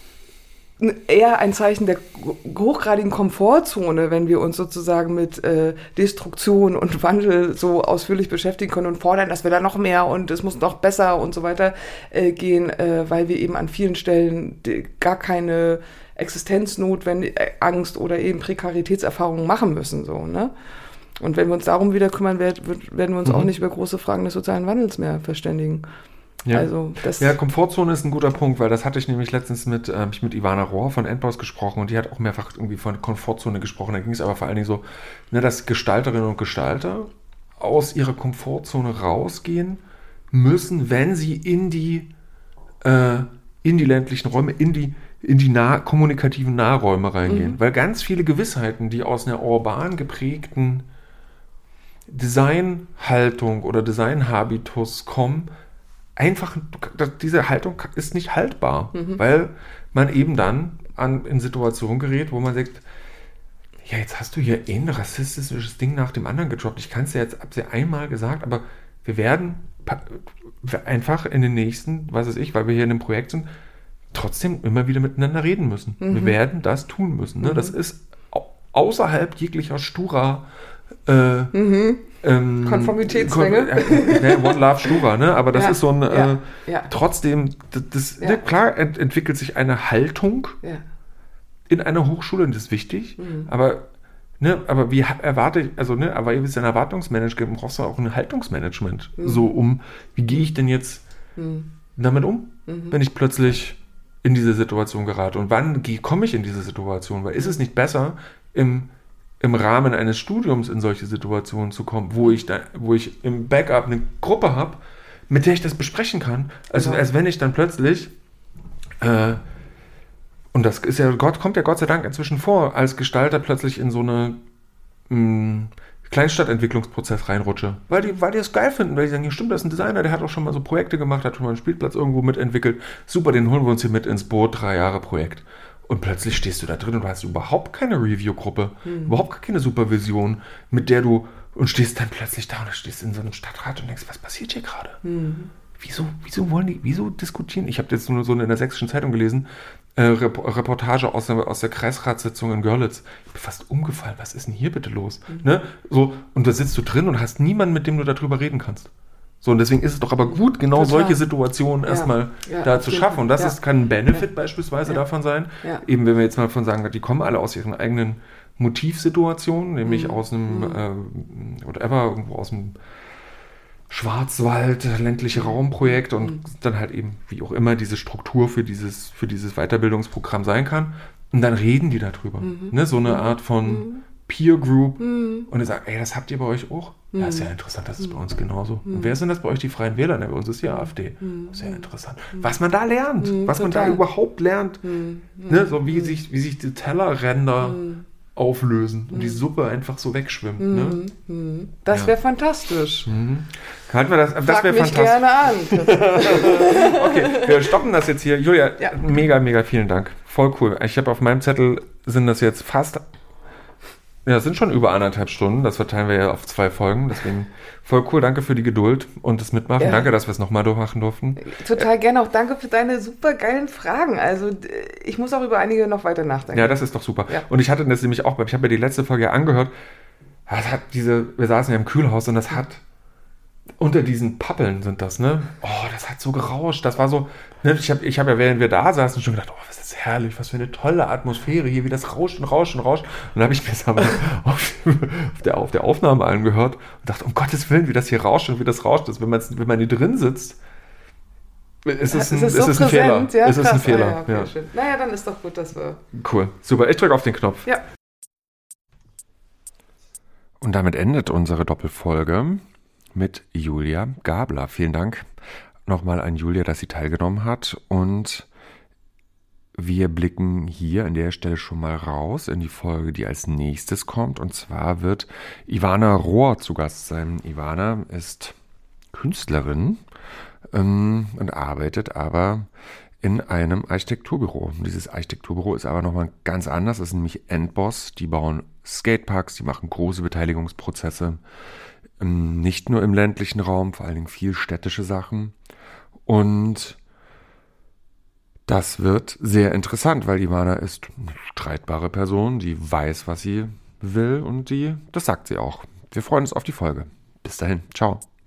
eher ein Zeichen der hochgradigen Komfortzone, wenn wir uns sozusagen mit äh, Destruktion und Wandel so ausführlich beschäftigen können und fordern, dass wir da noch mehr und es muss noch besser und so weiter äh, gehen, äh, weil wir eben an vielen Stellen die, gar keine Existenznotwendig, äh, Angst oder eben Prekaritätserfahrungen machen müssen, so, ne? Und wenn wir uns darum wieder kümmern, werd, werden wir uns mhm. auch nicht über große Fragen des sozialen Wandels mehr verständigen. Ja. Also das ja, Komfortzone ist ein guter Punkt, weil das hatte ich nämlich letztens mit, äh, ich mit Ivana Rohr von Endboss gesprochen und die hat auch mehrfach irgendwie von Komfortzone gesprochen. Da ging es aber vor allen Dingen so, ne, dass Gestalterinnen und Gestalter aus ihrer Komfortzone rausgehen müssen, wenn sie in die, äh, in die ländlichen Räume, in die, in die nah, kommunikativen Nahräume reingehen. Mhm. Weil ganz viele Gewissheiten, die aus einer urban geprägten Designhaltung oder Designhabitus kommen, einfach, diese Haltung ist nicht haltbar, mhm. weil man eben dann an, in Situationen gerät, wo man sagt, ja, jetzt hast du hier ein rassistisches Ding nach dem anderen gedroppt. Ich kann es ja jetzt, hab's ja einmal gesagt, aber wir werden einfach in den nächsten, was weiß ich, weil wir hier in einem Projekt sind, trotzdem immer wieder miteinander reden müssen. Mhm. Wir werden das tun müssen. Ne? Mhm. Das ist außerhalb jeglicher sturer äh, mhm. ähm, Konformitätszwänge. Kon- äh, One Love Stura, ne? Aber das ja, ist so ein ja, äh, ja. trotzdem, das, das ja. ne, klar ent- entwickelt sich eine Haltung ja. in einer Hochschule und das ist wichtig, mhm. aber ne, aber wie erwarte ich, also ne, aber ihr wisst, ein Erwartungsmanagement brauchst du auch ein Haltungsmanagement. Mhm. So um, wie gehe ich denn jetzt mhm. damit um, mhm. wenn ich plötzlich in diese Situation gerate und wann komme ich in diese Situation? Weil ist es nicht besser, im im Rahmen eines Studiums in solche Situationen zu kommen, wo ich da, wo ich im Backup eine Gruppe habe, mit der ich das besprechen kann, also genau. als wenn ich dann plötzlich äh, und das ist ja Gott kommt ja Gott sei Dank inzwischen vor, als Gestalter plötzlich in so eine mh, Kleinstadtentwicklungsprozess reinrutsche, weil die, weil die es geil finden, weil die sagen, ja stimmt, das ist ein Designer, der hat auch schon mal so Projekte gemacht, hat schon mal einen Spielplatz irgendwo mitentwickelt, super, den holen wir uns hier mit ins Boot, drei Jahre Projekt. Und plötzlich stehst du da drin und du hast überhaupt keine Review-Gruppe, mhm. überhaupt keine Supervision, mit der du, und stehst dann plötzlich da und stehst in so einem Stadtrat und denkst, was passiert hier gerade? Mhm. Wieso, wieso wollen die, wieso diskutieren? Ich habe jetzt nur so in der Sächsischen Zeitung gelesen, äh, Rep- Reportage aus der, aus der Kreisratssitzung in Görlitz. Ich bin fast umgefallen, was ist denn hier bitte los? Mhm. Ne? So, und da sitzt du drin und hast niemanden, mit dem du darüber reden kannst. So, und deswegen ist es doch aber gut, genau Total. solche Situationen ja. erstmal ja, da zu schaffen. Und das ja. ist, kann ein Benefit ja. beispielsweise ja. davon sein. Ja. Eben, wenn wir jetzt mal von sagen, die kommen alle aus ihren eigenen Motivsituationen, nämlich mhm. aus einem, mhm. äh, whatever, irgendwo aus dem Schwarzwald, ländliche Raumprojekt und mhm. dann halt eben, wie auch immer, diese Struktur für dieses, für dieses Weiterbildungsprogramm sein kann. Und dann reden die darüber. Mhm. Ne? So eine Art von mhm. Peer Group. Mhm. Und die sagen, ey, das habt ihr bei euch auch? Ja, ist ja interessant, das ist bei uns genauso. Mhm. Und wer sind das bei euch, die Freien Wähler? Ne, bei uns ist die AfD. Mhm. Sehr interessant. Was man da lernt, mhm, was total. man da überhaupt lernt. Mhm. Ne, so wie, mhm. sich, wie sich die Tellerränder mhm. auflösen und die Suppe einfach so wegschwimmt. Mhm. Ne? Das wäre ja. fantastisch. Mhm. Halten wir das, das wäre fantastisch. gerne an. Okay, wir stoppen das jetzt hier. Julia, ja. mega, mega vielen Dank. Voll cool. Ich habe auf meinem Zettel sind das jetzt fast... Ja, es sind schon über anderthalb Stunden. Das verteilen wir ja auf zwei Folgen. Deswegen voll cool. Danke für die Geduld und das Mitmachen. Ja. Danke, dass wir es nochmal durchmachen durften. Total gerne. Auch danke für deine super geilen Fragen. Also ich muss auch über einige noch weiter nachdenken. Ja, das ist doch super. Ja. Und ich hatte das nämlich auch, ich habe mir die letzte Folge angehört. Das hat diese, wir saßen ja im Kühlhaus und das hat unter diesen Pappeln sind das, ne? Oh, das hat so gerauscht. Das war so, ne? Ich habe ich hab ja, während wir da saßen, schon gedacht, oh, was ist das herrlich, was für eine tolle Atmosphäre hier, wie das rauscht und rauscht und rauscht. Und dann habe ich mir das aber auf, auf, der, auf der Aufnahme angehört und dachte, um Gottes Willen, wie das hier rauscht und wie das rauscht. Das, wenn, wenn man hier drin sitzt, ist es ein, ist es so ist ein Fehler. Ja, ist es ein Fehler. Ah, ja, okay, ja. Schön. Naja, dann ist doch gut, dass wir... Cool, super. Ich drücke auf den Knopf. Ja. Und damit endet unsere Doppelfolge mit Julia Gabler. Vielen Dank nochmal an Julia, dass sie teilgenommen hat. Und wir blicken hier an der Stelle schon mal raus in die Folge, die als nächstes kommt. Und zwar wird Ivana Rohr zu Gast sein. Ivana ist Künstlerin ähm, und arbeitet aber in einem Architekturbüro. Dieses Architekturbüro ist aber nochmal ganz anders. Das ist nämlich Endboss. Die bauen Skateparks, die machen große Beteiligungsprozesse. Nicht nur im ländlichen Raum, vor allen Dingen viel städtische Sachen. Und das wird sehr interessant, weil Ivana ist eine streitbare Person, die weiß, was sie will und die, das sagt sie auch. Wir freuen uns auf die Folge. Bis dahin. Ciao.